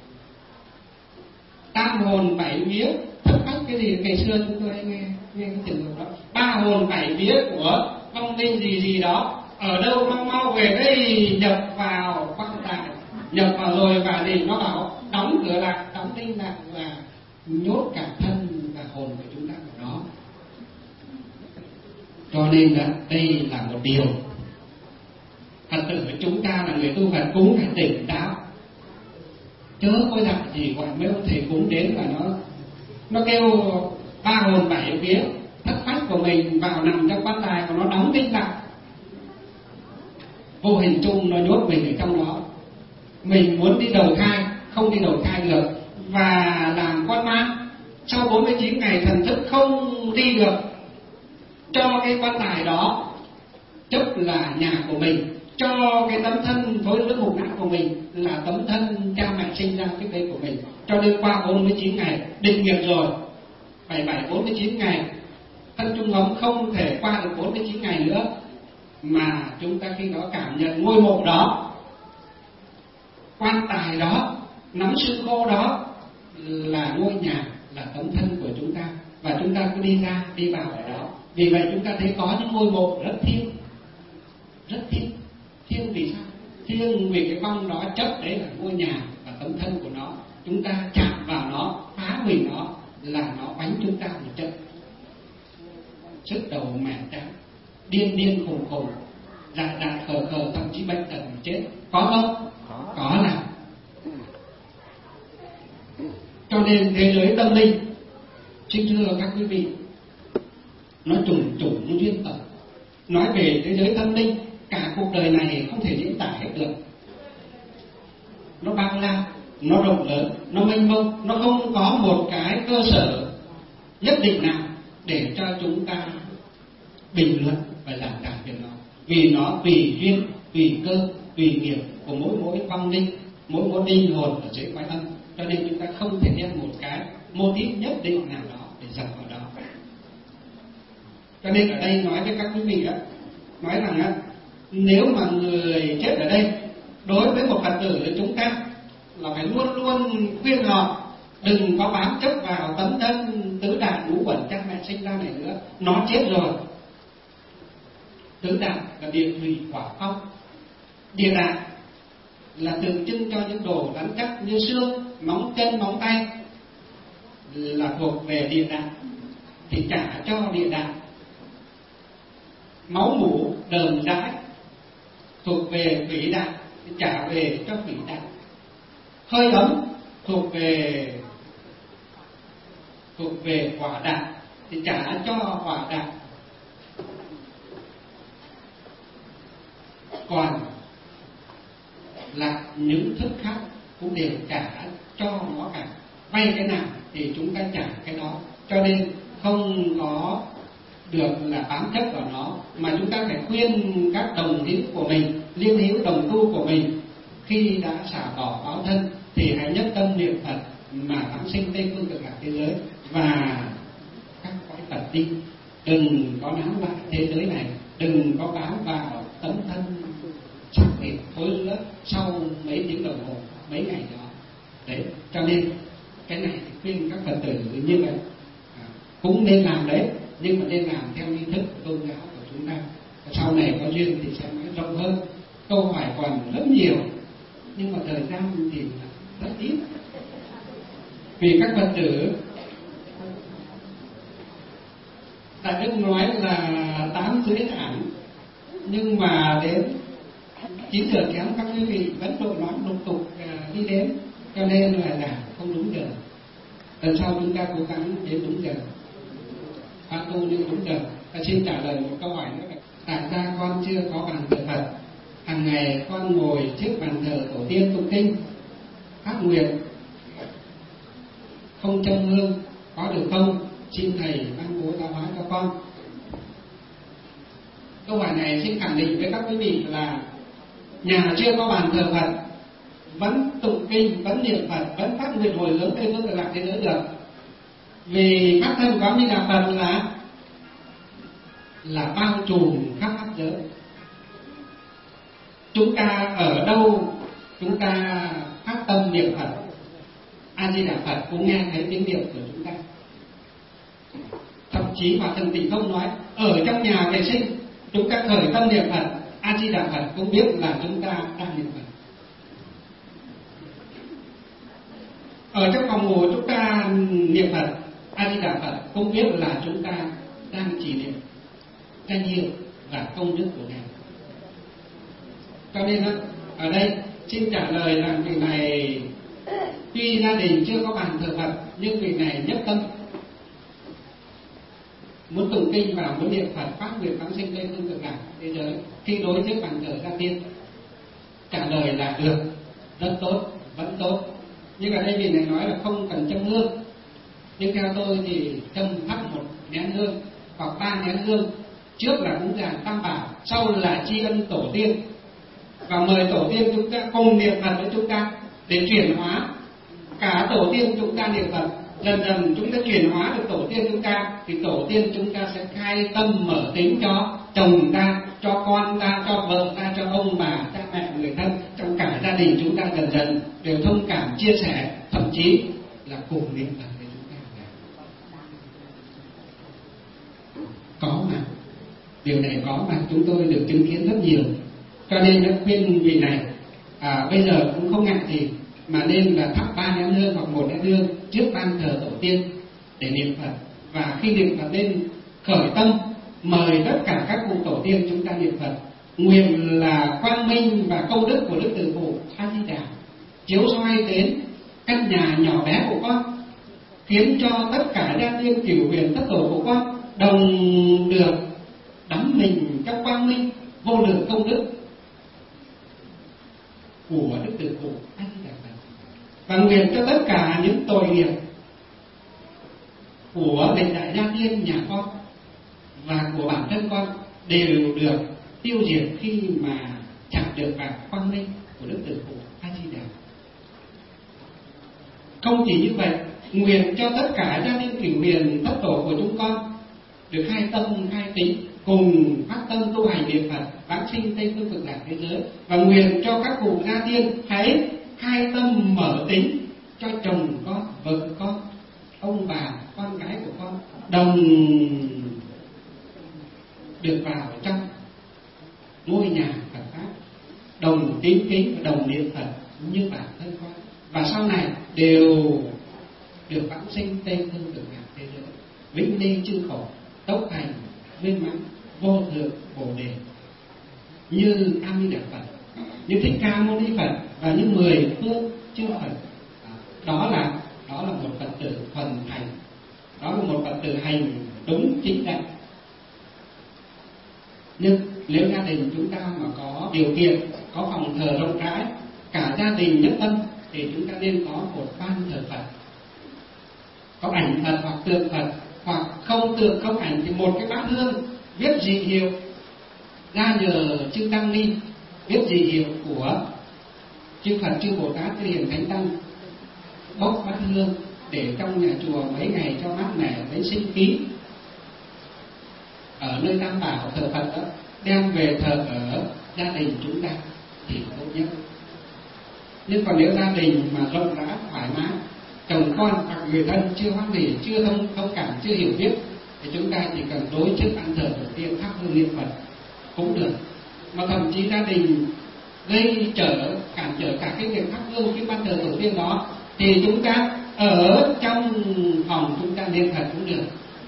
Tam hồn bảy vía, thất phách cái gì? Ngày xưa chúng tôi nghe nghe cái trường hợp đó, ba hồn bảy vía của vong linh gì gì đó ở đâu mau mau về đây, nhập vào quan tài, nhập vào rồi và gì? Nó bảo đóng cửa lại, đóng đinh lại và nhốt cả thân và hồn của chúng ta vào đó. Cho nên là đây là một điều Phật tử chúng ta là người tu Phật cúng phải tỉnh táo, chớ có dặn gì gọi mấy ông thầy cúng đến là nó nó kêu ba hồn bảy vía thất phách của mình vào nằm trong quan tài, và nó đóng đinh lại, vô hình chung nó nhốt mình ở trong đó. Mình muốn đi đầu thai không đi đầu thai được, và làm con ma. Sau bốn mươi chín ngày thần thức không đi được, cho cái quan tài đó chấp là nhà của mình, cho cái tấm thân với lưỡi mục nát của mình là tấm thân cha mẹ sinh ra cái đây của mình. Cho đến qua bốn mươi chín ngày định nghiệp rồi, bảy bảy bốn mươi chín ngày, thân trung ống không thể qua được bốn mươi chín ngày nữa, mà chúng ta khi đó cảm nhận ngôi mộ đó, quan tài đó, nắm xương khô đó là ngôi nhà, là tấm thân của chúng ta, và chúng ta cứ đi ra đi vào ở đó. Vì vậy chúng ta thấy có những ngôi mộ rất thiêng, rất thiêng. Thiêng vì sao? Thiêng vì cái vong đó chấp đấy là ngôi nhà và tấm thân của nó. Chúng ta chạm vào nó, phá hủy nó là nó bánh chúng ta một trận. Sức đầu mẻ trắng, điên điên khùng khùng, dại dại khờ khờ, thậm chí bệnh tật chết. Có không? Có, có là. Cho nên thế giới tâm linh, xin thưa các quý vị, nó trùng trùng duyên tận. Nói về thế giới tâm linh, cả cuộc đời này không thể diễn tả hết được. Nó bao la, nó rộng lớn, nó mênh mông, nó không có một cái cơ sở nhất định nào để cho chúng ta bình luận và giảng giải về nó. Vì nó tùy duyên, tùy cơ, tùy nghiệp của mỗi mỗi vong linh, mỗi mỗi linh hồn ở dưới quái âm. Cho nên chúng ta không thể đem một cái mô típ nhất định nào đó để dập vào đó. Cho nên ở đây nói với các quý vị á, nói rằng á, nếu mà người chết ở đây đối với một Phật tử chúng ta là phải luôn luôn khuyên họ đừng có bám chấp vào tấm thân tứ đại ngũ uẩn cha mẹ sinh ra này nữa, nó chết rồi. Tứ đại là địa thủy hỏa phong. Địa đại là tượng trưng cho những đồ rắn chắc như xương, móng chân, móng tay là thuộc về địa đại, thì trả cho địa đại. Máu mủ đờm dãi thuộc về thủy đại, thì trả về cho thủy đại. Hơi ấm thuộc về thuộc về hỏa đại, thì trả cho hỏa đại. Còn là những thức khác cũng đều trả cho nó cả. Vay cái nào thì chúng ta trả cái đó. Cho nên không có được là bám chấp vào nó, mà chúng ta phải khuyên các đồng hữu của mình, liên hữu đồng tu của mình, khi đã xả bỏ báo thân thì hãy nhất tâm niệm Phật mà vãng sinh Tây phương Cực lạc thế giới và các cõi Phật đi. Đừng có nắm lại thế giới này, đừng có bám vào tấm thân sắc thịt thối rữa sau mấy tiếng đồng hồ, mấy ngày đó. Đấy, cho nên cái này thì khuyên các Phật tử như vậy à, cũng nên làm đấy, nhưng mà nên làm theo nghi thức của tôn giáo của chúng ta. Sau này có duyên thì sẽ nói rộng hơn. Câu hỏi còn rất nhiều, nhưng mà thời gian thì rất ít. Vì các Phật tử Đại Đức nói là tám rưỡi thẳng, nhưng mà đến chín giờ kém các quý vị vẫn độ nói lục tục đi đến, cho nên là giảng không đúng giờ. Lần sau chúng ta cố gắng đến đúng giờ, phát tu như đúng giờ. Ta xin trả lời một câu hỏi nữa là: tại sao con chưa có bàn thờ Phật? Hàng ngày con ngồi trước bàn thờ tổ tiên tụng kinh, phát nguyện không châm hương, có được không? Xin thầy ban bố giáo hóa cho con. Câu hỏi này xin khẳng định với các quý vị là nhà chưa có bàn thờ Phật vẫn tụng kinh, vẫn niệm Phật, vẫn phát nguyện hồi hướng Tây phương Cực lạc thế giới được. Vì pháp thân có như là Phật là là bao trùm khắp pháp giới. Chúng ta ở đâu chúng ta phát tâm niệm Phật, A Di Đà Phật cũng nghe thấy tiếng niệm của chúng ta. Thậm chí Hòa Thượng Tịnh Không nói ở trong nhà vệ sinh chúng ta khởi tâm niệm Phật, A Di Đà Phật cũng biết là chúng ta đang niệm Phật. Ở trong phòng ngủ chúng ta niệm Phật, A Di Đà Phật cũng biết là chúng ta đang trì niệm danh hiệu và công đức của Ngài. Cho nên ở đây xin trả lời rằng vị này tuy gia đình chưa có bàn thờ Phật, nhưng vị này nhất tâm muốn tụng kinh và muốn niệm Phật, phát nguyện vãng sinh Tây phương Cực lạc thế giới. Khi đối với bàn thờ gia tiên, trả lời là được, rất tốt, vẫn tốt. Nhưng ở đây vị này nói là không cần châm hương, nhưng theo tôi thì châm thắp một nén hương hoặc ba nén hương. Trước là cúng dường Tam Bảo, sau là tri ân tổ tiên, và mời tổ tiên chúng ta cùng niệm Phật với chúng ta để chuyển hóa cả tổ tiên chúng ta niệm Phật. Dần dần chúng ta chuyển hóa được tổ tiên chúng ta, thì tổ tiên chúng ta sẽ khai tâm mở tính cho chồng ta, cho con ta, cho vợ ta, cho ông bà, cha mẹ, người thân trong cả gia đình chúng ta dần dần đều thông cảm, chia sẻ, thậm chí là cùng niệm Phật với chúng ta. Có mà, điều này có mà, chúng tôi được chứng kiến rất nhiều. Cho nên nó khuyên vị này à, bây giờ cũng không ngại gì mà nên là thắp ba nén hương hoặc một nén hương trước ban thờ tổ tiên để niệm Phật. Và khi niệm Phật nên khởi tâm mời tất cả các cụ tổ tiên chúng ta niệm Phật, nguyện là quang minh và công đức của Đức Từ Phụ A Di Đà chiếu soi đến căn nhà nhỏ bé của con, khiến cho tất cả gia tiên cửu huyền thất tổ của con đồng được đắm mình trong quang minh vô lượng công đức của Đức Từ Phụ A Di Đà Phật. Và nguyện cho tất cả những tội nghiệp của lịch đại gia tiên nhà con và của bản thân con đều được tiêu diệt khi mà chạm được vào quang minh của Đức Từ Phụ A Di Đà. Không chỉ như vậy, nguyện cho tất cả gia tiên cửu huyền thất tổ của chúng con được hai tâm hai tính, cùng phát tâm tu hành niệm Phật, vãng sinh Tây phương cực lạc thế giới. Và nguyện cho các cụ gia tiên hãy hai tâm mở tính, cho chồng con, vợ con, ông bà, con cái của con đồng được vào trong ngôi nhà Phật pháp, đồng tín kính và đồng niệm Phật như bản thân con, và sau này đều được vãng sinh Tây phương cực lạc thế giới, vĩnh ly chư khổ, tốc thành viên mãn vô thượng bồ đề, như A Di Đà Phật, như Thích Ca Mâu Ni Phật và như mười phương chư Phật. Đó là đó là một Phật tử thuần thành, đó là một Phật tử hành đúng chính đạo. Nhưng nếu gia đình chúng ta mà có điều kiện, có phòng thờ rộng rãi, cả gia đình nhất tâm, thì chúng ta nên có một ban thờ Phật, có ảnh Phật hoặc tượng Phật, hoặc không tượng không ảnh thì một cái bát hương viết dị hiệu, ra nhờ chư Tăng Ni viết dị hiệu của chư Phật, chư Bồ Tát, chư Hiền Thánh Tăng, bốc bát hương để trong nhà chùa mấy ngày cho mát mẻ, lấy sinh khí. Ở nơi Tam Bảo thờ Phật đó, đem về thờ ở gia đình chúng ta thì tốt nhất. Nhưng còn nếu gia đình mà rộng rãi thoải mái, chồng con hoặc người thân chưa hoan hỉ, chưa thông thông cảm, chưa hiểu biết, thì chúng ta chỉ cần đối trước ăn thờ tổ tiên, thắp hương niệm Phật cũng được. Mà thậm chí gia đình gây trở cản trở cả cái việc thắp hương cái ban thờ tổ tiên đó, thì chúng ta ở trong phòng chúng ta niệm Phật cũng được.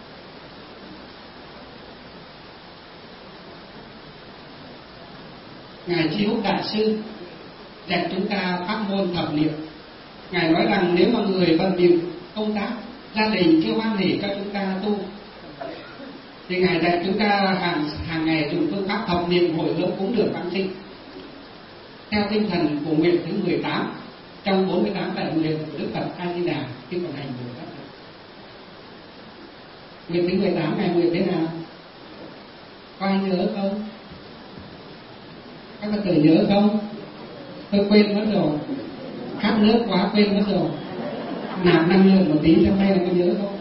Ngài Chi Húc Đại Sư dạy chúng ta pháp môn thập niệm. Ngài nói rằng nếu mà người bận bịu công tác, gia đình chưa hoan hỉ cho chúng ta tu, thì Ngài dạy chúng ta hàng hàng ngày dùng phương pháp thập niệm hồi hướng cũng được vãng sinh. Theo tinh thần của nguyện thứ mười tám trong bốn mươi tám đại nguyện của Đức Phật A Di Đà khi còn hành Bồ Tát. Nguyện thứ mười tám Ngài nguyện thế nào? Có ai nhớ không? Các Phật tử nhớ không? Tôi quên mất rồi, khát nước quá quên mất rồi. Nạp năng lượng một tí trong đây là có nhớ không?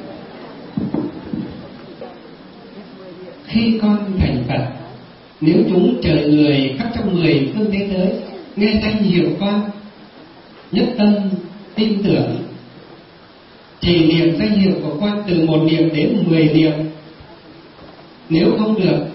Khi con thành Phật, nếu chúng chờ người khắp trong mười phương thế giới nghe danh hiệu con, nhất tâm tin tưởng, chỉ niệm danh hiệu của con từ một niệm đến mười niệm. Nếu không được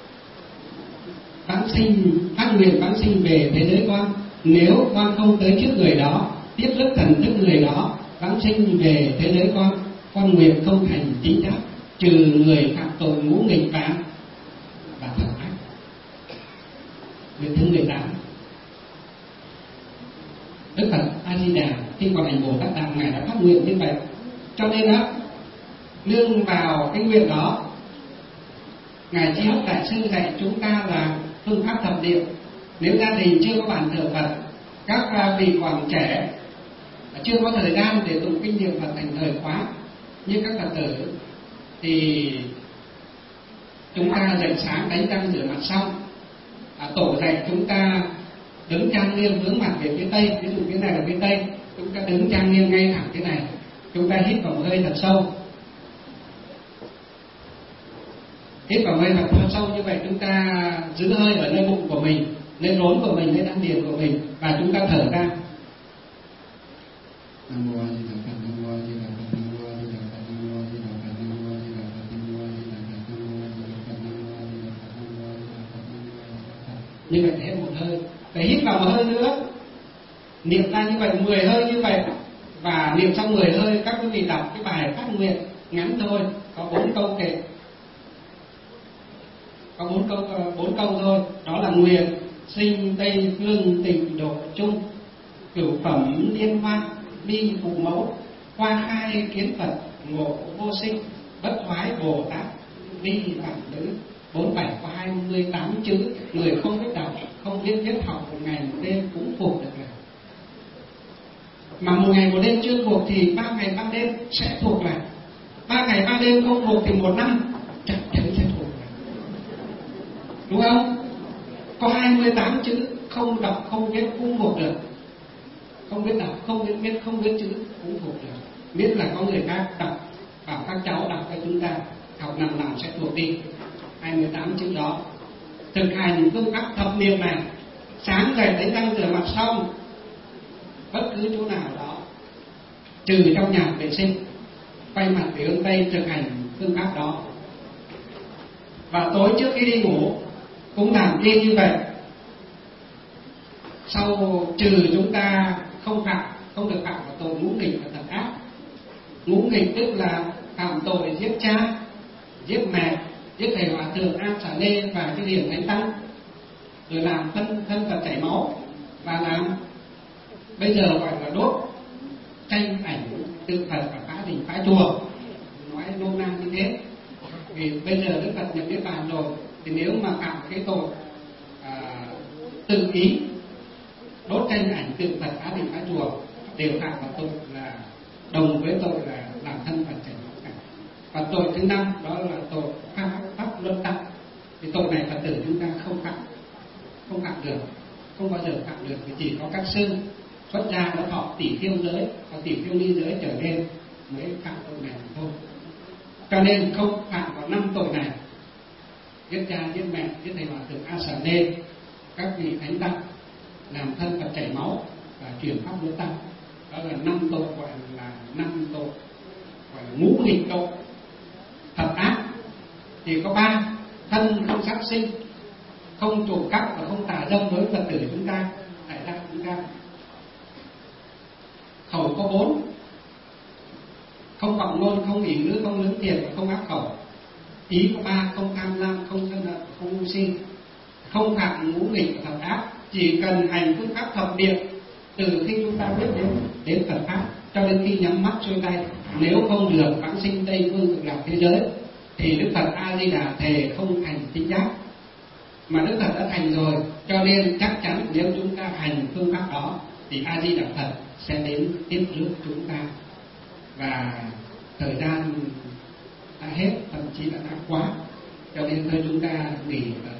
vãng sinh, phát nguyện vãng sinh về thế giới con. Nếu con không tới trước người đó, tiếp lớp thần thức người đó, vãng sinh về thế giới con, con nguyện không thành chính giác, trừ người phạm tội ngũ nghịch và và thập ác. Nguyện thứ mười tám. Đức Phật A Di Đà khi còn hành Bồ Tát Đạo, Ngài đã phát nguyện như vậy. Cho nên đó, nương vào cái nguyện đó, Ngài Chi Húc Đại Sư dạy chúng ta là phương pháp thập niệm. Nếu gia đình chưa có bàn thờ Phật, các vị còn trẻ chưa có thời gian để tụng kinh niệm Phật thành thời khóa như các Phật tử, thì chúng ta dậy sáng đánh răng rửa mặt xong, à, tổ dạy chúng ta đứng trang nghiêm hướng mặt về phía tây. Ví dụ cái này là phía tây, chúng ta đứng trang nghiêm ngay thẳng thế này. Chúng ta hít vào một hơi thật sâu, hít vào hơi thật sâu như vậy. Chúng ta giữ hơi ở nơi bụng của mình, nơi rốn của mình, nơi đan điền của mình, và chúng ta thở ra. Nam mô A Di Đà Phật, Nam mô A Di Đà Phật, Nam mô A Di Đà Phật, Nam mô A Di Đà Phật, Nam mô A Di Đà Phật, Nam mô A Di Đà Phật, Nam mô A Di Đà Phật, Nam mô A Di Đà Phật, Nam mô A Di Đà Phật, Nam mô A Di Đà Phật. Như vậy hết một hơi, phải hít vào một hơi nữa, niệm ra như vậy mười hơi như vậy, và niệm xong mười hơi các quý vị đọc cái bài phát nguyện ngắn thôi, có bốn câu kệ, có bốn câu bốn câu thôi. Đó là nguyện sinh Tây phương tịnh độ chung, cửu phẩm liên hoa bi phụ mẫu, qua hai kiến Phật ngộ vô sinh, bất thoái Bồ Tát vi bản lữ. Bốn bảy có hai mươi tám chữ, người không biết đọc, không biết viết, học một ngày một đêm cũng phục được rồi. Mà một ngày một đêm chưa thuộc thì ba ngày ba đêm sẽ thuộc lại. Ba ngày ba đêm không thuộc thì một năm chắc chắn sẽ thuộc lại, đúng không? Có hai mươi tám chữ, không đọc không viết cũng thuộc được. Không biết đọc, không biết viết, không biết chữ cũng thuộc được. Biết là có người khác đọc, bảo các cháu đọc cho chúng ta. học năm nào sẽ thuộc đi hai mươi tám chữ đó. Thực hành phương pháp thập niệm này, sáng dậy đánh răng rửa mặt xong, bất cứ chỗ nào đó trừ trong nhà vệ sinh, quay mặt về hướng Tây thực hành phương pháp đó. Và tối trước khi đi ngủ cũng làm y như vậy. Sau trừ chúng ta không phạm, không được phạm vào tội ngũ nghịch và thật ác. Ngũ nghịch tức là phạm tội giết cha, giết mẹ, giết thầy hòa thượng A Xà Lê và cái điển thánh tăng, rồi làm thân thân Phật chảy máu, và làm bây giờ gọi là đốt tranh ảnh tượng Phật và phá đình phá chùa, nói nôm na như thế. Vì bây giờ Đức Phật nhập niết bàn rồi, thì nếu mà phạm cái tội à, tự ý đốt tranh ảnh tượng Phật phá đình phá chùa đều phạm vào tội là đồng với tội là làm thân Phật chảy máu cả. Và tội thứ năm đó là tội pháp pháp luân tắc. Thì tội này Phật tử chúng ta không phạm, không phạm được, không bao giờ phạm được. Thì chỉ có các sư xuất gia đã thọ tỷ thiêu giới và tỷ thiêu ly giới trở lên mới phạm tội này thôi. Cho nên không phạm vào năm tội này: giết cha, giết mẹ, giết thầy hòa thượng A Xà Lê, các vị thánh tăng, làm thân Phật chảy máu và chuyển pháp luân tăng. Đó là năm tội gọi là năm tội gọi là ngũ nghịch tội thật ác. Thì có ba: thân không sát sinh, không trộm cắp và không tà dâm với Phật tử chúng ta, đại gia chúng ta. Khẩu có bốn: không vọng ngôn, không ỷ ngữ, không lưỡng thiệt và không ác khẩu. Ý có ba: không tham lam, không sân hận, không ngu si, không phạm ngũ nghịch và thật ác. Chỉ cần hành phương pháp thập niệm từ khi chúng ta biết đến đến Phật pháp cho đến khi nhắm mắt xuôi tay, nếu không được vãng sinh Tây phương cực lạc thế giới thì Đức Phật A Di Đà thề không thành chính giác. Mà Đức Phật đã thành rồi, cho nên chắc chắn nếu chúng ta hành phương pháp đó thì A Di Đà Phật sẽ đến tiếp rước chúng ta. Và thời gian đã hết, thậm chí là đã quá, cho nên thôi chúng ta nghỉ ở